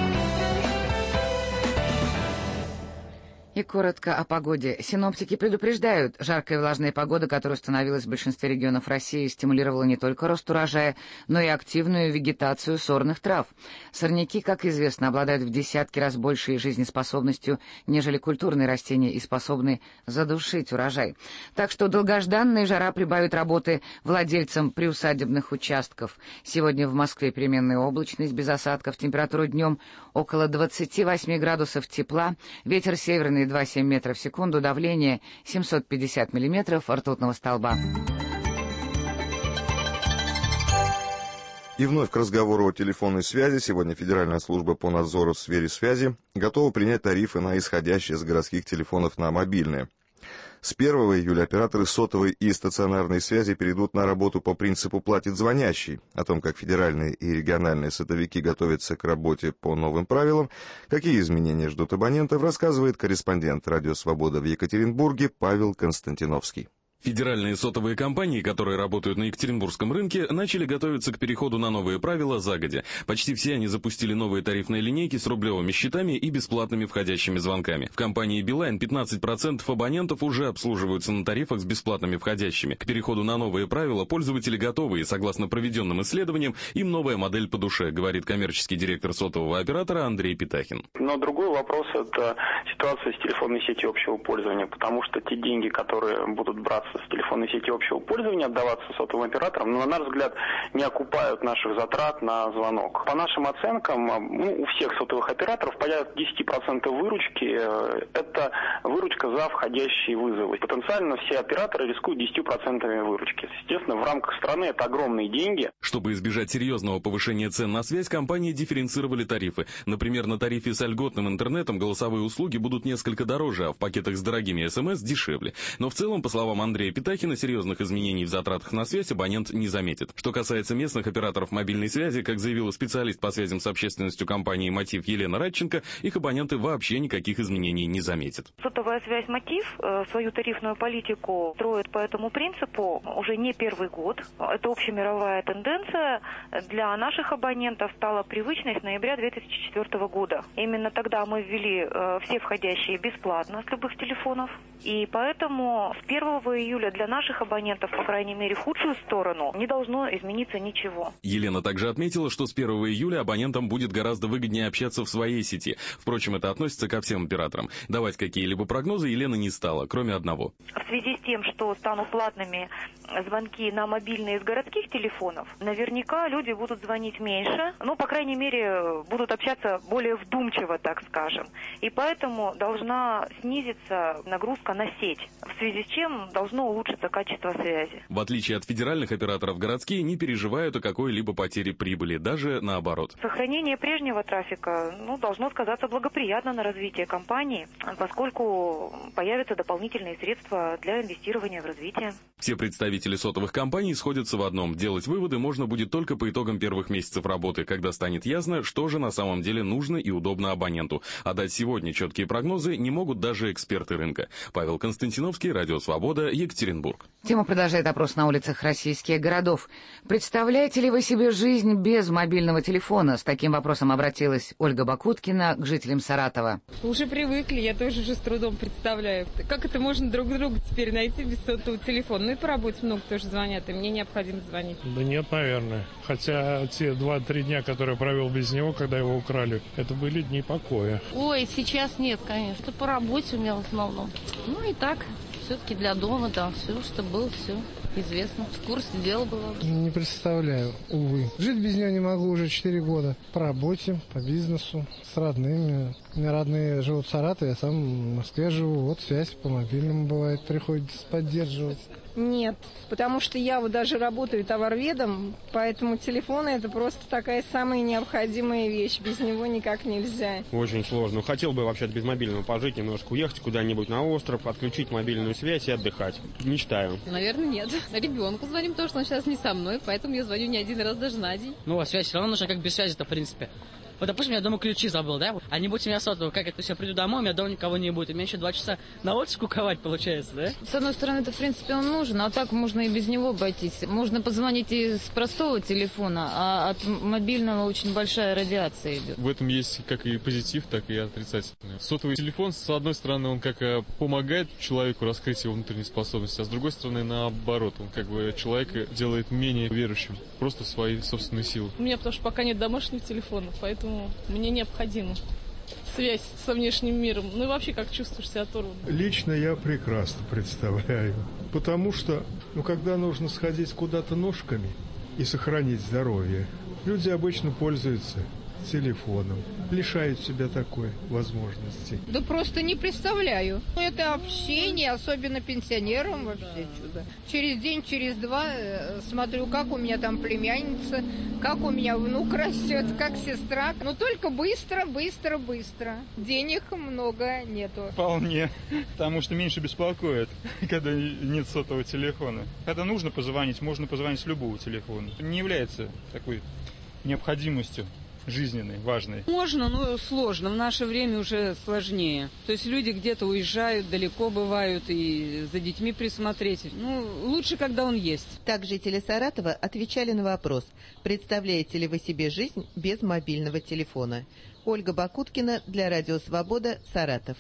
И коротко о погоде. Синоптики предупреждают, жаркая и влажная погода, которая установилась в большинстве регионов России, стимулировала не только рост урожая, но и активную вегетацию сорных трав. Сорняки, как известно, обладают в десятки раз большей жизнеспособностью, нежели культурные растения, и способны задушить урожай. Так что долгожданная жара прибавит работы владельцам приусадебных участков. Сегодня в Москве переменная облачность, без осадков, температура днем около двадцати восьми градусов тепла, ветер северный два целых семь десятых метров в секунду, давление семьсот пятьдесят миллиметров ртутного столба. И вновь к разговору о телефонной связи. Сегодня Федеральная служба по надзору в сфере связи готова принять тарифы на исходящие с городских телефонов на мобильные. С первого июля операторы сотовой и стационарной связи перейдут на работу по принципу «платит звонящий». О том, как федеральные и региональные сотовики готовятся к работе по новым правилам, какие изменения ждут абонентов, рассказывает корреспондент «Радио Свобода» в Екатеринбурге Павел Константиновский. Федеральные сотовые компании, которые работают на Екатеринбургском рынке, начали готовиться к переходу на новые правила загодя. Почти все они запустили новые тарифные линейки с рублевыми счетами и бесплатными входящими звонками. В компании Билайн пятнадцать процентов абонентов уже обслуживаются на тарифах с бесплатными входящими. К переходу на новые правила пользователи готовы, и согласно проведенным исследованиям, им новая модель по душе, говорит коммерческий директор сотового оператора Андрей Питахин. Но другой вопрос – это ситуация с телефонной сетью общего пользования, потому что те деньги, которые будут браться с телефонной сети общего пользования, отдаваться сотовым операторам, но, на наш взгляд, не окупают наших затрат на звонок. По нашим оценкам, ну, у всех сотовых операторов порядка десять процентов выручки – это выручка за входящие вызовы. Потенциально все операторы рискуют десятью процентами выручки. Естественно, в рамках страны это огромные деньги. Чтобы избежать серьезного повышения цен на связь, компании дифференцировали тарифы. Например, на тарифе с льготным интернетом голосовые услуги будут несколько дороже, а в пакетах с дорогими СМС дешевле. Но в целом, по словам Андрея Питахина, серьезных изменений в затратах на связь абонент не заметит. Что касается местных операторов мобильной связи, как заявила специалист по связям с общественностью компании «Мотив» Елена Радченко, их абоненты вообще никаких изменений не заметят. Сотовые Сотовая связь «Мотив» свою тарифную политику строит по этому принципу уже не первый год. Это общемировая тенденция. Для наших абонентов стала привычной с ноября две тысячи четвёртого года. Именно тогда мы ввели все входящие бесплатно с любых телефонов. И поэтому с первого июля для наших абонентов, по крайней мере, в худшую сторону не должно измениться ничего. Елена также отметила, что с первого июля абонентам будет гораздо выгоднее общаться в своей сети. Впрочем, это относится ко всем операторам. Давать какие-либо прогнозы Елена не стала, кроме одного. В связи с тем, что станут платными звонки на мобильные из городских телефонов, наверняка люди будут звонить меньше, ну, по крайней мере, будут общаться более вдумчиво, так скажем. И поэтому должна снизиться нагрузка на сеть, в связи с чем должно улучшиться качество связи. В отличие от федеральных операторов, городские не переживают о какой-либо потере прибыли, даже наоборот. Сохранение прежнего трафика, ну, должно сказаться благоприятно на развитие компании, поскольку появятся дополнительные средства для инвестирования в развитие. Все представители сотовых компаний сходятся в одном. Делать выводы можно будет только по итогам первых месяцев работы, когда станет ясно, что же на самом деле нужно и удобно абоненту. А дать сегодня четкие прогнозы не могут даже эксперты рынка. Павел Константиновский, Радио Свобода, Екатеринбург. Тема продолжает опрос на улицах российских городов. Представляете ли вы себе жизнь без мобильного телефона? С таким вопросом обратилась Ольга Бакуткина к жителям Саратова. Уже привыкли, я тоже уже с трудом представляю. Как это можно друг друга теперь найти без сотового телефона? Ну и по работе много тоже звонят, и мне необходимо звонить. Да нет, наверное. Хотя те два-три дня, которые я провел без него, когда его украли, это были дни покоя. Ой, сейчас нет, конечно. Это по работе у меня в основном. Ну и так, все-таки для дома, там все, что было, все известно. В курсе дела было. Не представляю, увы. Жить без нее не могу уже четыре года. По работе, по бизнесу, с родными. У меня родные живут в Саратове, я сам в Москве живу. Вот связь по мобильному бывает, приходится поддерживать. Нет, потому что я вот даже работаю товарведом, поэтому телефон — это просто такая самая необходимая вещь. Без него никак нельзя. Очень сложно. Хотел бы вообще без мобильного пожить, немножко уехать куда-нибудь на остров, отключить мобильную связь и отдыхать. Мечтаю. Наверное, нет. Ребенку звоним, потому что он сейчас не со мной, поэтому я звоню не один раз даже на день. Ну, а связь все равно нужна, как без связи-то, в принципе. Вот, допустим, я дома ключи забыл, да? А не будь у меня сотового, как это? То есть я приду домой, у меня дома никого не будет. И мне еще два часа на улице куковать получается, да? С одной стороны, это, в принципе, он нужен, а так можно и без него обойтись. Можно позвонить и с простого телефона, а от мобильного очень большая радиация идет. В этом есть как и позитив, так и отрицательный. Сотовый телефон, с одной стороны, он как помогает человеку раскрыть его внутренние способности, а с другой стороны, наоборот, он как бы человека делает менее верующим, просто в свои собственные силы. У меня потому что пока нет домашних телефонов, поэтому мне необходима связь со внешним миром. Ну и вообще, как чувствуешь себя оторванным? Лично я прекрасно представляю. Потому что, ну, когда нужно сходить куда-то ножками и сохранить здоровье, люди обычно пользуются телефоном, лишают себя такой возможности. Да просто не представляю. Это общение, особенно пенсионерам, вообще чудо. Через день, через два смотрю, как у меня там племянница, как у меня внук растет, как сестра. Но только быстро, быстро, быстро. Денег много нету. Вполне, потому что меньше беспокоит, когда нет сотового телефона. Когда нужно позвонить, можно позвонить с любого телефона. Не является такой необходимостью жизненной, важной. Можно, но сложно. В наше время уже сложнее. То есть люди где-то уезжают, далеко бывают, и за детьми присмотреть. Ну, лучше, когда он есть. Так жители Саратова отвечали на вопрос, представляете ли вы себе жизнь без мобильного телефона. Ольга Бакуткина для Радио Свобода, Саратов.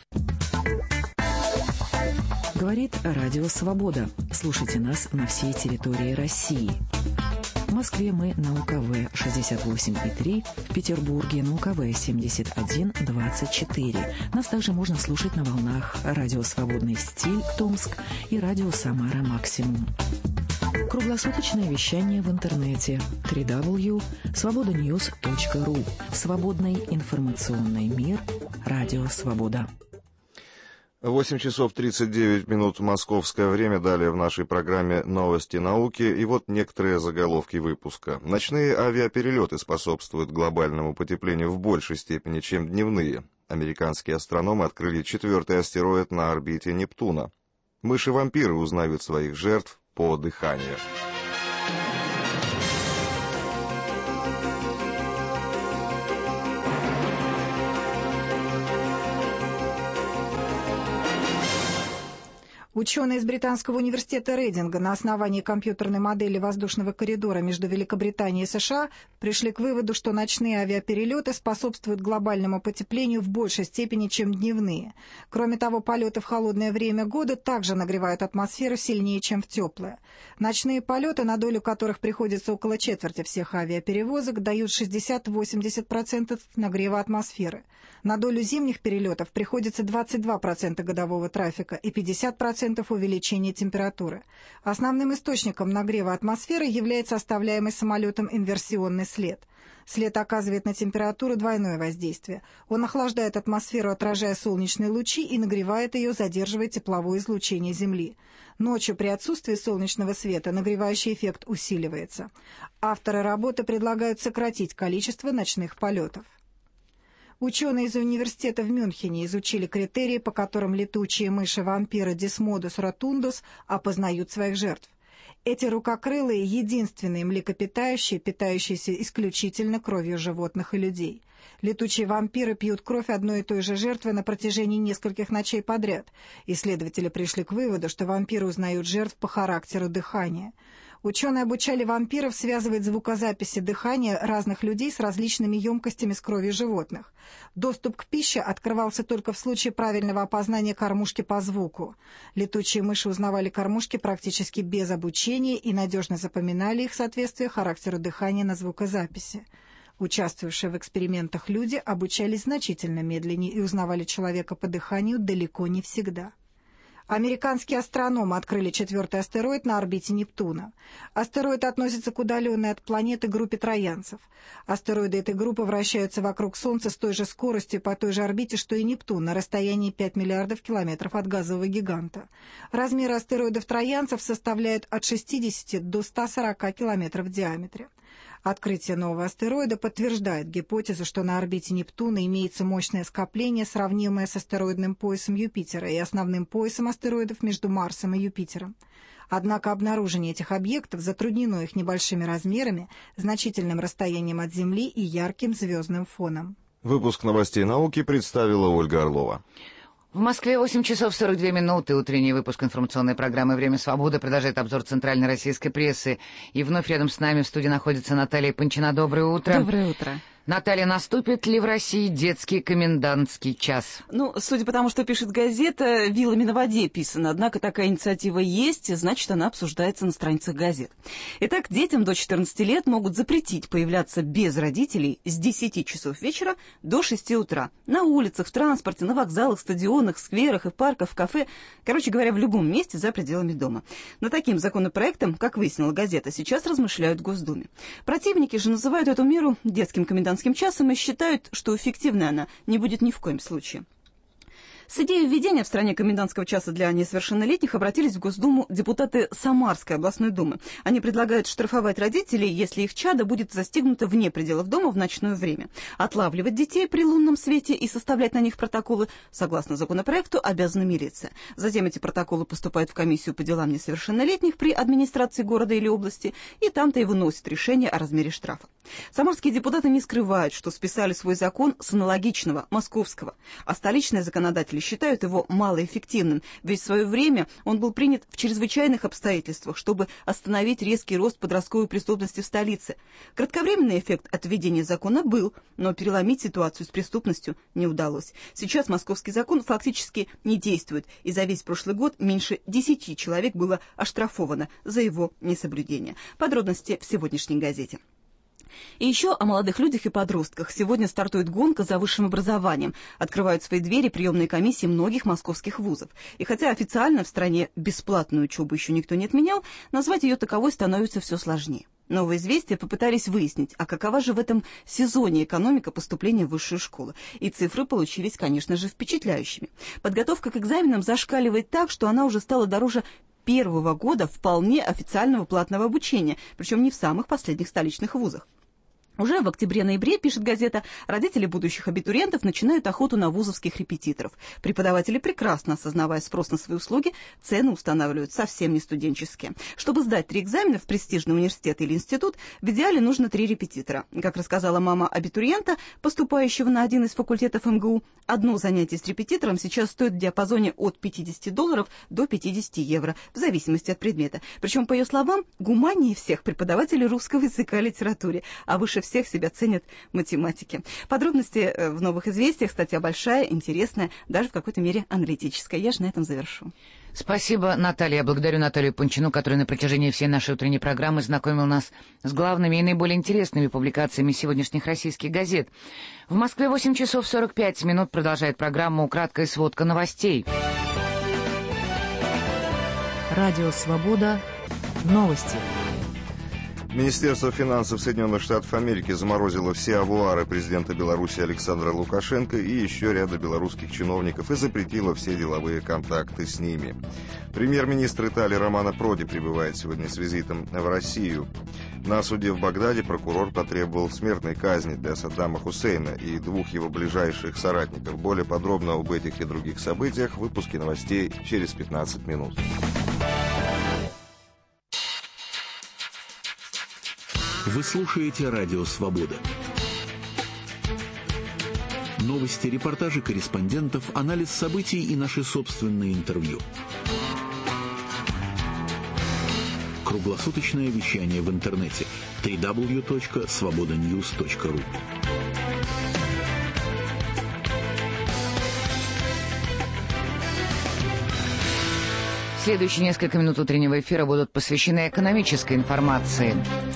Говорит Радио Свобода. Слушайте нас на всей территории России. В Москве мы на У К В шестьдесят восемь и три, в Петербурге на У К В семьдесят один двадцать четыре. Нас также можно слушать на волнах Радио Свободный стиль Томск и Радио Самара Максимум. Круглосуточное вещание в интернете дабл ю дабл ю дабл ю точка свобода ньюс точка ру. Свободный информационный мир. Радио Свобода. восемь часов тридцать девять минут московское время. Далее в нашей программе «Новости науки». И вот некоторые заголовки выпуска. Ночные авиаперелеты способствуют глобальному потеплению в большей степени, чем дневные. Американские астрономы открыли четвертый астероид на орбите Нептуна. Мыши-вампиры узнают своих жертв по дыханию. Ученые из британского университета Рейдинга на основании компьютерной модели воздушного коридора между Великобританией и США пришли к выводу, что ночные авиаперелеты способствуют глобальному потеплению в большей степени, чем дневные. Кроме того, полеты в холодное время года также нагревают атмосферу сильнее, чем в теплое. Ночные полеты, на долю которых приходится около четверти всех авиаперевозок, дают шестьдесят-восемьдесят процентов нагрева атмосферы. На долю зимних перелетов приходится двадцать два процента годового трафика и пятьдесят процентов увеличения температуры. Основным источником нагрева атмосферы является оставляемый самолетом инверсионный след. След оказывает на температуру двойное воздействие. Он охлаждает атмосферу, отражая солнечные лучи, и нагревает ее, задерживая тепловое излучение Земли. Ночью при отсутствии солнечного света нагревающий эффект усиливается. Авторы работы предлагают сократить количество ночных полетов. Ученые из университета в Мюнхене изучили критерии, по которым летучие мыши-вампиры Desmodus rotundus опознают своих жертв. Эти рукокрылые — единственные млекопитающие, питающиеся исключительно кровью животных и людей. Летучие вампиры пьют кровь одной и той же жертвы на протяжении нескольких ночей подряд. Исследователи пришли к выводу, что вампиры узнают жертв по характеру дыхания. Ученые обучали вампиров связывать звукозаписи дыхания разных людей с различными емкостями с кровью животных. Доступ к пище открывался только в случае правильного опознания кормушки по звуку. Летучие мыши узнавали кормушки практически без обучения и надежно запоминали их соответствие характеру дыхания на звукозаписи. Участвовавшие в экспериментах люди обучались значительно медленнее и узнавали человека по дыханию далеко не всегда. Американские астрономы открыли четвертый астероид на орбите Нептуна. Астероид относится к удаленной от планеты группе троянцев. Астероиды этой группы вращаются вокруг Солнца с той же скоростью по той же орбите, что и Нептун, на расстоянии пять миллиардов километров от газового гиганта. Размеры астероидов троянцев составляют от шестидесяти до ста сорока километров в диаметре. Открытие нового астероида подтверждает гипотезу, что на орбите Нептуна имеется мощное скопление, сравнимое с астероидным поясом Юпитера и основным поясом астероидов между Марсом и Юпитером. Однако обнаружение этих объектов затруднено их небольшими размерами, значительным расстоянием от Земли и ярким звездным фоном. Выпуск новостей науки представила Ольга Орлова. В Москве восемь часов сорок две минуты. Утренний выпуск информационной программы «Время свободы» продолжает обзор центральной российской прессы. И вновь рядом с нами в студии находится Наталья Панчина. Доброе утро. Доброе утро. Наталья, наступит ли в России детский комендантский час? Ну, судя по тому, что пишет газета, вилами на воде писано. Однако такая инициатива есть, значит, она обсуждается на страницах газет. Итак, детям до четырнадцати лет могут запретить появляться без родителей с десяти часов вечера до шести утра. На улицах, в транспорте, на вокзалах, стадионах, скверах и парках, в кафе. Короче говоря, в любом месте за пределами дома. Над таким законопроектом, как выяснила газета, сейчас размышляют в Госдуме. Противники же называют эту меру детским комендантским часом и считают, что эффективной она не будет ни в коем случае. С идеей введения в стране комендантского часа для несовершеннолетних обратились в Госдуму депутаты Самарской областной думы. Они предлагают штрафовать родителей, если их чадо будет застигнуто вне пределов дома в ночное время. Отлавливать детей при лунном свете и составлять на них протоколы, согласно законопроекту, обязана милиция. Затем эти протоколы поступают в комиссию по делам несовершеннолетних при администрации города или области, и там-то и выносят решение о размере штрафа. Самарские депутаты не скрывают, что списали свой закон с аналогичного, московского, а столичные законодатели считают его малоэффективным, ведь в свое время он был принят в чрезвычайных обстоятельствах, чтобы остановить резкий рост подростковой преступности в столице. Кратковременный эффект от введения закона был, но переломить ситуацию с преступностью не удалось. Сейчас московский закон фактически не действует, и за весь прошлый год меньше десяти человек было оштрафовано за его несоблюдение. Подробности в сегодняшней газете. И еще о молодых людях и подростках. Сегодня стартует гонка за высшим образованием. Открывают свои двери приемные комиссии многих московских вузов. И хотя официально в стране бесплатную учебу еще никто не отменял, назвать ее таковой становится все сложнее. Новые известия попытались выяснить, а какова же в этом сезоне экономика поступления в высшую школу. И цифры получились, конечно же, впечатляющими. Подготовка к экзаменам зашкаливает так, что она уже стала дороже первого года вполне официального платного обучения, причем не в самых последних столичных вузах. Уже в октябре-ноябре, пишет газета, родители будущих абитуриентов начинают охоту на вузовских репетиторов. Преподаватели, прекрасно осознавая спрос на свои услуги, цены устанавливают совсем не студенческие. Чтобы сдать три экзамена в престижный университет или институт, в идеале нужно три репетитора. Как рассказала мама абитуриента, поступающего на один из факультетов эм гэ у, одно занятие с репетитором сейчас стоит в диапазоне от пятидесяти долларов до пятидесяти евро, в зависимости от предмета. Причем, по ее словам, гуманнее всех преподавателей русского языка и литературы, а выше всех себя ценят математики. Подробности в «Новых известиях». Статья большая, интересная, даже в какой-то мере аналитическая. Я же на этом завершу. Спасибо, Наталья. Я благодарю Наталью Пунчину, которая на протяжении всей нашей утренней программы знакомила нас с главными и наиболее интересными публикациями сегодняшних российских газет. В Москве восемь часов сорок пять минут продолжает программу «Краткая сводка новостей». Радио «Свобода». Новости. Министерство финансов Соединенных Штатов Америки заморозило все авуары президента Беларуси Александра Лукашенко и еще ряда белорусских чиновников и запретило все деловые контакты с ними. Премьер-министр Италии Романо Проди прибывает сегодня с визитом в Россию. На суде в Багдаде прокурор потребовал смертной казни для Саддама Хусейна и двух его ближайших соратников. Более подробно об этих и других событиях в выпуске новостей через пятнадцать минут. Вы слушаете Радио Свобода. Новости, репортажи корреспондентов, анализ событий и наши собственные интервью. Круглосуточное вещание в интернете дабл ю дабл ю дабл ю точка свобода ньюс точка ру. Следующие несколько минут утреннего эфира будут посвящены экономической информации.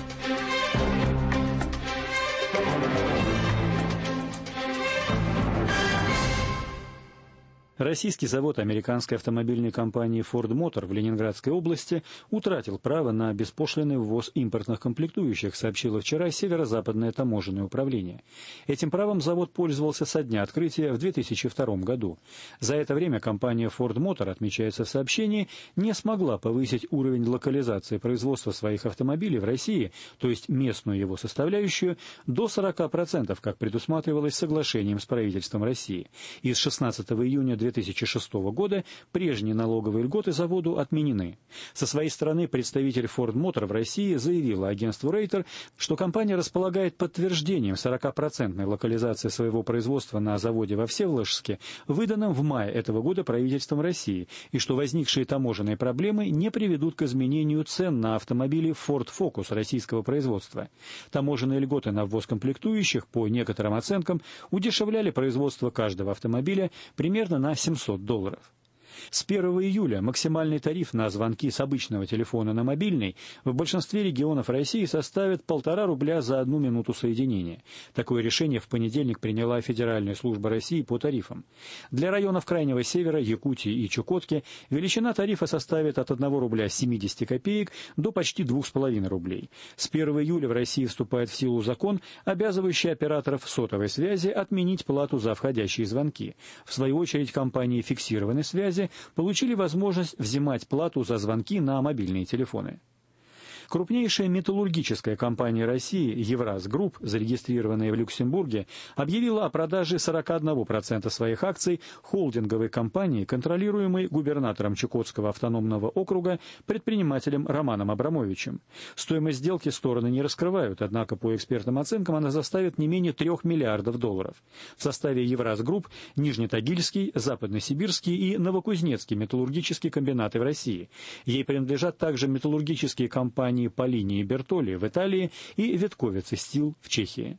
Российский завод американской автомобильной компании Ford Motor в Ленинградской области утратил право на беспошлинный ввоз импортных комплектующих, сообщило вчера Северо-Западное таможенное управление. Этим правом завод пользовался со дня открытия в две тысячи втором году. За это время компания Ford Motor, отмечается в сообщении, не смогла повысить уровень локализации производства своих автомобилей в России, то есть местную его составляющую, до сорока процентов, как предусматривалось соглашением с правительством России. И с шестнадцатого июня две тысячи шестого года прежние налоговые льготы заводу отменены. Со своей стороны представитель Ford Motor в России заявил агентству Рейтер, что компания располагает подтверждением сорокапроцентной локализации своего производства на заводе во Всеволожске, выданном в мае этого года правительством России, и что возникшие таможенные проблемы не приведут к изменению цен на автомобили Ford Focus российского производства. Таможенные льготы на ввоз комплектующих, по некоторым оценкам, удешевляли производство каждого автомобиля примерно на семьсот долларов. С первого июля максимальный тариф на звонки с обычного телефона на мобильный в большинстве регионов России составит полтора рубля за одну минуту соединения. Такое решение в понедельник приняла Федеральная служба России по тарифам. Для районов Крайнего Севера, Якутии и Чукотки величина тарифа составит от одного рубля семидесяти копеек до почти двух с половиной рублей. С первого июля в России вступает в силу закон, обязывающий операторов сотовой связи отменить плату за входящие звонки. В свою очередь компании фиксированной связи получили возможность взимать плату за звонки на мобильные телефоны. Крупнейшая металлургическая компания России «Евраз Групп», зарегистрированная в Люксембурге, объявила о продаже сорока одного процента своих акций холдинговой компании, контролируемой губернатором Чукотского автономного округа предпринимателем Романом Абрамовичем. Стоимость сделки стороны не раскрывают, однако по экспертным оценкам она составит не менее трех миллиардов долларов. В составе «Евраз Групп» Нижнетагильский, Западносибирский и Новокузнецкий металлургические комбинаты в России. Ей принадлежат также металлургические компании Полини и Бертоли в Италии и Ветковец и Стил в Чехии.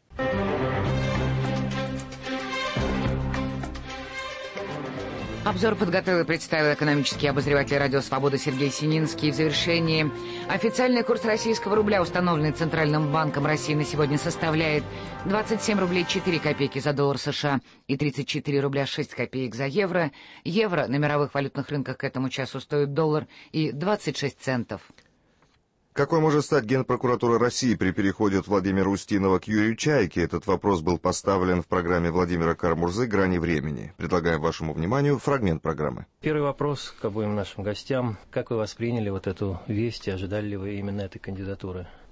Обзор подготовил и представил экономический обозреватель «Радио Свобода» Сергей Сининский. В завершении официальный курс российского рубля, установленный Центральным банком России, на сегодня составляет двадцать семь рублей четыре копейки за доллар США и тридцать четыре рубля шесть копеек за евро. Евро на мировых валютных рынках к этому часу стоит доллар и двадцать шесть центов. Какой может стать Генпрокуратура России при переходе от Владимира Устинова к Юрию Чайке? Этот вопрос был поставлен в программе Владимира Карамурзы «Грани времени». Предлагаем вашему вниманию фрагмент программы. Первый вопрос к обоим нашим гостям. Как вы восприняли вот эту весть и ожидали ли вы именно этой кандидатуры?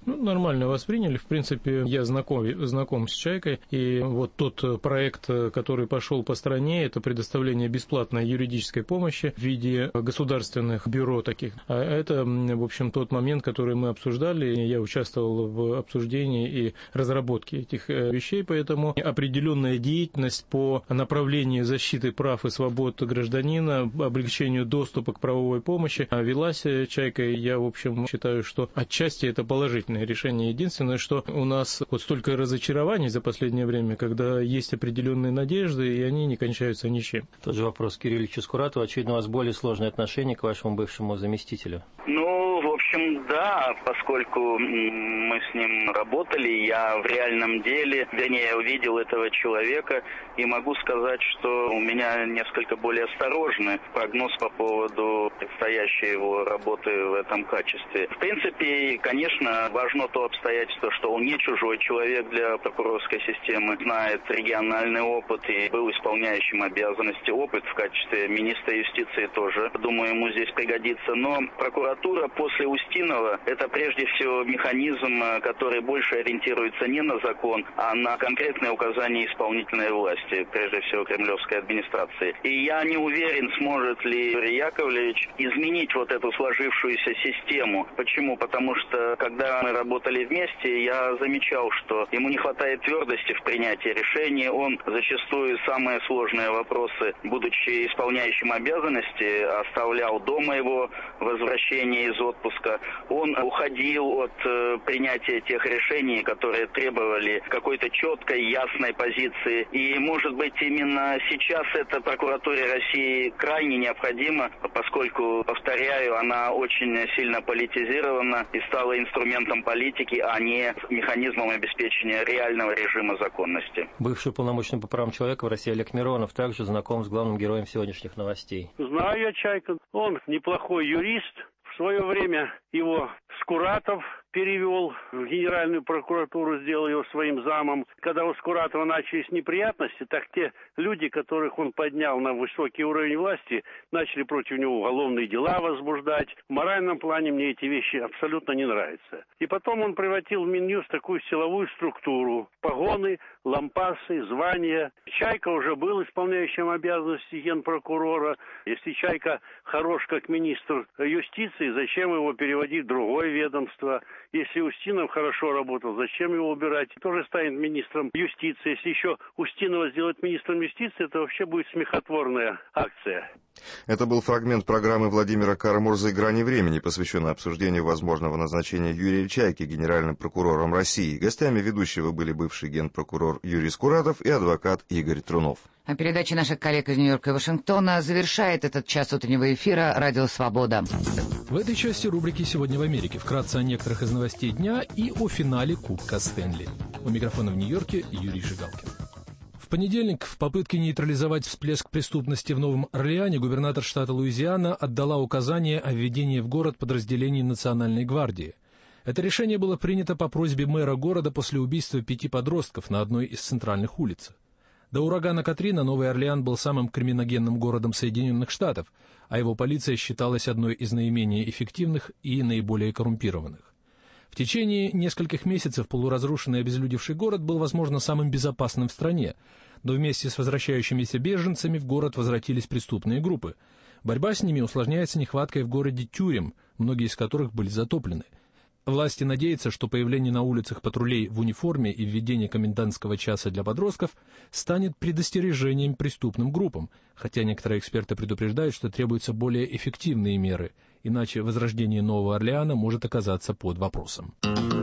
Ну, нормально восприняли. В принципе, я знаком, знаком с «Чайкой». И вот тот проект, который пошел по стране, это предоставление бесплатной юридической помощи в виде государственных бюро таких. А это, в общем, тот момент, который мы обсуждали. Я участвовал в обсуждении и разработке этих вещей, поэтому определенная деятельность по направлению защиты прав и свобод гражданина, облегчению доступа к правовой помощи велась «Чайкой». Я, в общем, считаю, что отчасти это положительное решение. Единственное, что у нас вот столько разочарований за последнее время, когда есть определенные надежды, и они не кончаются ничем. Тот же вопрос к Кириллу Скуратову. Очевидно, у вас более сложные отношения к вашему бывшему заместителю. Ну, в общем, да, поскольку мы с ним работали, я в реальном деле, вернее, я увидел этого человека, и могу сказать, что у меня несколько более осторожный прогноз по поводу предстоящей его работы в этом качестве. В принципе, конечно, важно то обстоятельство, что он не чужой человек для прокурорской системы, знает региональный опыт и был исполняющим обязанности. Опыт в качестве министра юстиции тоже, думаю, ему здесь пригодится. Но прокуратура после Устинова – это прежде всего механизм, который больше ориентируется не на закон, а на конкретные указания исполнительной власти, прежде всего кремлевской администрации. И я не уверен, сможет ли Юрий Яковлевич изменить вот эту сложившуюся систему. Почему? Потому что, когда мы работали вместе, я замечал, что ему не хватает твердости в принятии решений. Он зачастую самые сложные вопросы, будучи исполняющим обязанности, оставлял до моего возвращения из отпуска. Он уходил от э, принятия тех решений, которые требовали какой-то четкой, ясной позиции. И, может быть, именно сейчас это прокуратуре России крайне необходимо, поскольку, повторяю, она очень сильно политизирована и стала инструментом политики, а не механизмом обеспечения реального режима законности. Бывший уполномоченный по правам человека в России Олег Миронов также знаком с главным героем сегодняшних новостей. Знаю я Чайка. Он неплохой юрист. В свое время его Скуратов перевел в Генеральную прокуратуру, сделал его своим замом. Когда у Скуратова начались неприятности, так те люди, которых он поднял на высокий уровень власти, начали против него уголовные дела возбуждать. В моральном плане мне эти вещи абсолютно не нравятся. И потом он превратил в Минюст такую силовую структуру. Погоны, лампасы, звания. Чайка уже был исполняющим обязанности генпрокурора. Если Чайка хорош как министр юстиции, зачем его переводить в другое ведомство? Если Устинов хорошо работал, зачем его убирать? Тоже станет министром юстиции. Если еще Устинова сделать министром юстиции, это вообще будет смехотворная акция. Это был фрагмент программы Владимира Карамурзы «Грани времени», посвященной обсуждению возможного назначения Юрия Чайки генеральным прокурором России. Гостями ведущего были бывший генпрокурор Юрий Скуратов и адвокат Игорь Трунов. А передача наших коллег из Нью-Йорка и Вашингтона завершает этот час утреннего эфира «Радио Свобода». В этой части рубрики «Сегодня в Америке» вкратце о некоторых из новостей дня и о финале Кубка Стэнли. У микрофона в Нью-Йорке Юрий Жигалкин. В понедельник в попытке нейтрализовать всплеск преступности в Новом Орлеане губернатор штата Луизиана отдала указание о введении в город подразделений Национальной гвардии. Это решение было принято по просьбе мэра города после убийства пяти подростков на одной из центральных улиц. До урагана Катрина Новый Орлеан был самым криминогенным городом Соединенных Штатов, а его полиция считалась одной из наименее эффективных и наиболее коррумпированных. В течение нескольких месяцев полуразрушенный и обезлюдевший город был, возможно, самым безопасным в стране, но вместе с возвращающимися беженцами в город возвратились преступные группы. Борьба с ними усложняется нехваткой в городе тюрем, многие из которых были затоплены. Власти надеются, что появление на улицах патрулей в униформе и введение комендантского часа для подростков станет предостережением преступным группам, хотя некоторые эксперты предупреждают, что требуются более эффективные меры, иначе возрождение Нового Орлеана может оказаться под вопросом.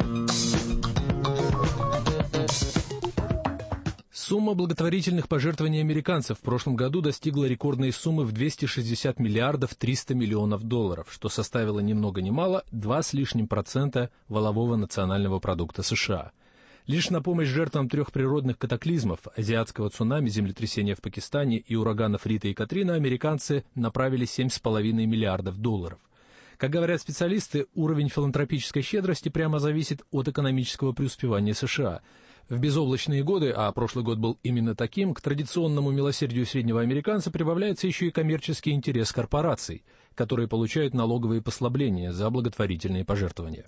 Сумма благотворительных пожертвований американцев в прошлом году достигла рекордной суммы в двести шестьдесят миллиардов триста миллионов долларов, что составило ни много ни мало два с лишним процента валового национального продукта США. Лишь на помощь жертвам трех природных катаклизмов – азиатского цунами, землетрясения в Пакистане и ураганов Рита и Катрина – американцы направили семь с половиной миллиардов долларов. Как говорят специалисты, уровень филантропической щедрости прямо зависит от экономического преуспевания США. В безоблачные годы, а прошлый год был именно таким, к традиционному милосердию среднего американца прибавляется еще и коммерческий интерес корпораций, которые получают налоговые послабления за благотворительные пожертвования.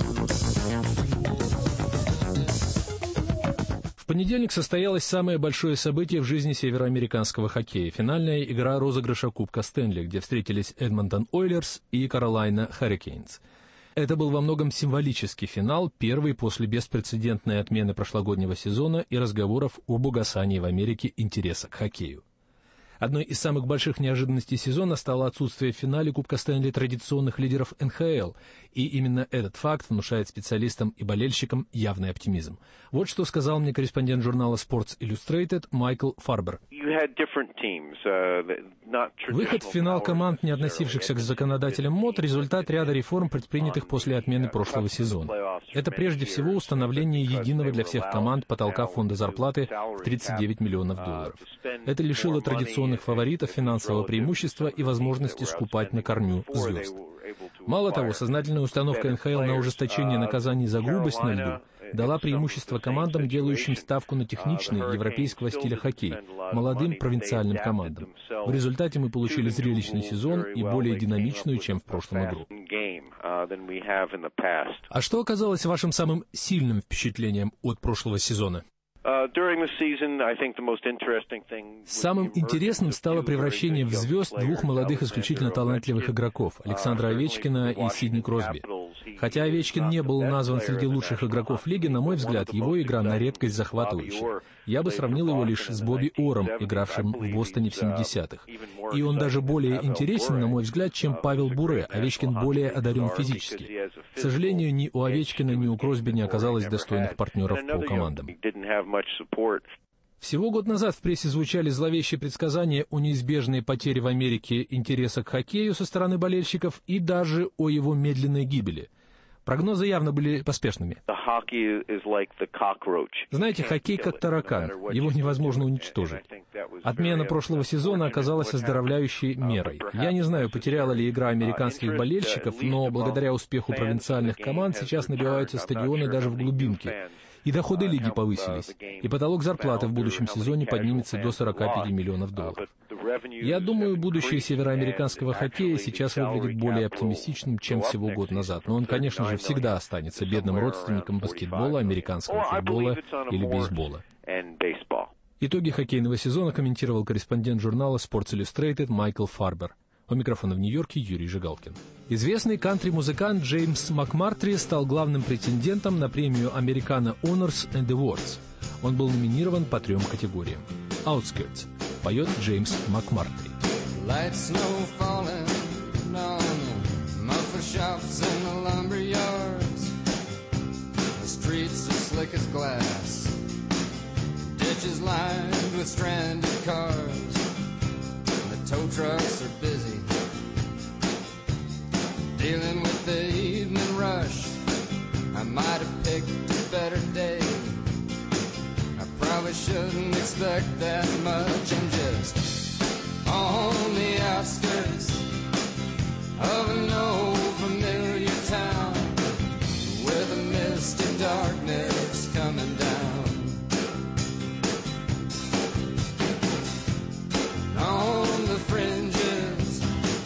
В понедельник состоялось самое большое событие в жизни североамериканского хоккея – финальная игра розыгрыша Кубка Стэнли, где встретились Эдмонтон Ойлерс и Каролайна Хуррикейнс. Это был во многом символический финал, первый после беспрецедентной отмены прошлогоднего сезона и разговоров об угасании в Америке интереса к хоккею. Одной из самых больших неожиданностей сезона стало отсутствие в финале Кубка Стэнли традиционных лидеров эн ха эл, и именно этот факт внушает специалистам и болельщикам явный оптимизм. Вот что сказал мне корреспондент журнала Sports Illustrated Майкл Фарбер. Выход в финал команд, не относившихся к законодателям МОД, результат ряда реформ, предпринятых после отмены прошлого сезона. Это прежде всего установление единого для всех команд потолка фонда зарплаты в тридцать девять миллионов долларов. Это лишило традиционных фаворитов финансового преимущества и возможности скупать на корню звезд. Мало того, сознательная установка эн ха эл на ужесточение наказаний за грубость на льду дала преимущество командам, делающим ставку на техничный европейского стиля хоккей, молодым провинциальным командам. В результате мы получили зрелищный сезон и более динамичную, чем в прошлом игру. А что оказалось вашим самым сильным впечатлением от прошлого сезона? Самым интересным стало превращение в звезд двух молодых исключительно талантливых игроков – Александра Овечкина и Сидни Кросби. Хотя Овечкин не был назван среди лучших игроков лиги, на мой взгляд, его игра на редкость захватывающая. Я бы сравнил его лишь с Бобби Ором, игравшим в Бостоне в семидесятых. И он даже более интересен, на мой взгляд, чем Павел Буре. Овечкин более одарен физически. К сожалению, ни у Овечкина, ни у Кросби не оказалось достойных партнеров по командам. Всего год назад в прессе звучали зловещие предсказания о неизбежной потере в Америке интереса к хоккею со стороны болельщиков и даже о его медленной гибели. Прогнозы явно были поспешными. Знаете, хоккей как таракан, его невозможно уничтожить. Отмена прошлого сезона оказалась оздоровляющей мерой. Я не знаю, потеряла ли игра американских болельщиков, но благодаря успеху провинциальных команд сейчас набиваются стадионы даже в глубинке. И доходы лиги повысились, и потолок зарплаты в будущем сезоне поднимется до сорок пять миллионов долларов. Я думаю, будущее североамериканского хоккея сейчас выглядит более оптимистичным, чем всего год назад, но он, конечно же, всегда останется бедным родственником баскетбола, американского футбола или бейсбола. Итоги хоккейного сезона комментировал корреспондент журнала Sports Illustrated Майкл Фарбер. У микрофона в Нью-Йорке Юрий Жигалкин. Известный кантри-музыкант Джеймс Макмартри стал главным претендентом на премию Americana Honors and Awards. Он был номинирован по трем категориям. Outskirts. Поет Джеймс Макмартри. Tow trucks are busy dealing with the evening rush. I might have picked a better day. I probably shouldn't expect that much. I'm just on the outskirts of an old familiar town with a misty darkness coming down. On the fringes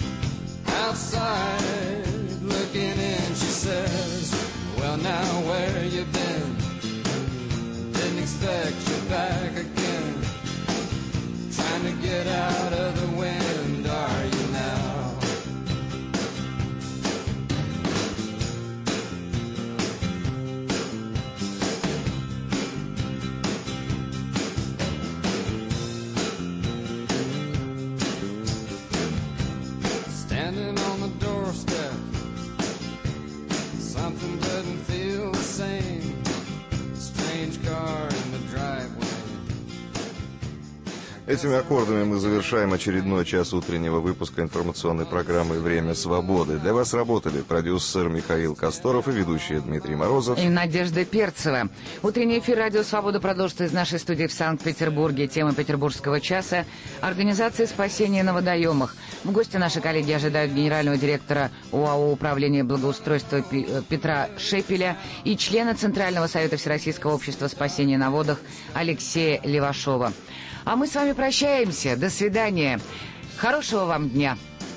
outside looking in, she says, well, now where you been? Didn't expect you back again. Trying to get out of the wind, are you now? Standing on the door Этими аккордами мы завершаем очередной час утреннего выпуска информационной программы «Время свободы». Для вас работали продюсер Михаил Косторов и ведущий Дмитрий Морозов. И Надежда Перцева. Утренний эфир «Радио Свобода» продолжится из нашей студии в Санкт-Петербурге. Тема петербургского часа – организация спасения на водоемах. В гости наши коллеги ожидают генерального директора ОАО «Управление благоустройства» Петра Шепеля и члена Центрального совета Всероссийского общества спасения на водах Алексея Левашова. А мы с вами прощаемся. До свидания. Хорошего вам дня.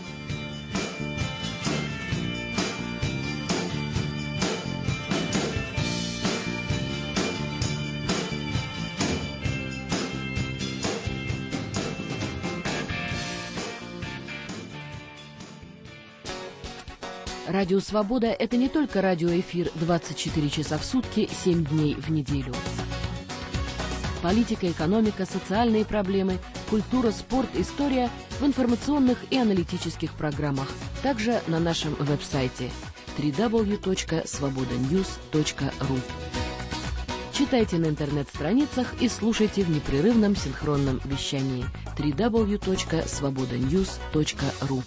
Радио «Свобода» — это не только радиоэфир двадцать четыре часа в сутки, семь дней в неделю. Политика, экономика, социальные проблемы, культура, спорт, история в информационных и аналитических программах. Также на нашем веб-сайте дабл ю дабл ю дабл ю точка свобода ньюс точка ру. Читайте на интернет-страницах и слушайте в непрерывном синхронном вещании дабл ю дабл ю дабл ю точка свобода ньюс точка ру.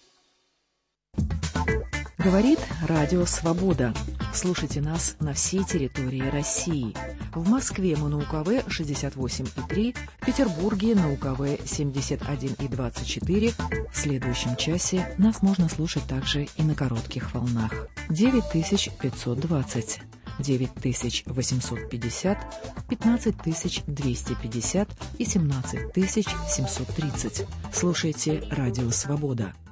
Говорит Радио Свобода. Слушайте нас на всей территории России. В Москве мы на УКВ шестьдесят восемь и три, в Петербурге на УКВ семьдесят один и двадцать четыре. В следующем часе нас можно слушать также и на коротких волнах. девять тысяч пятьсот двадцать, девять тысяч восемьсот пятьдесят, пятнадцать тысяч двести пятьдесят и семнадцать тысяч семьсот тридцать. Слушайте Радио Свобода.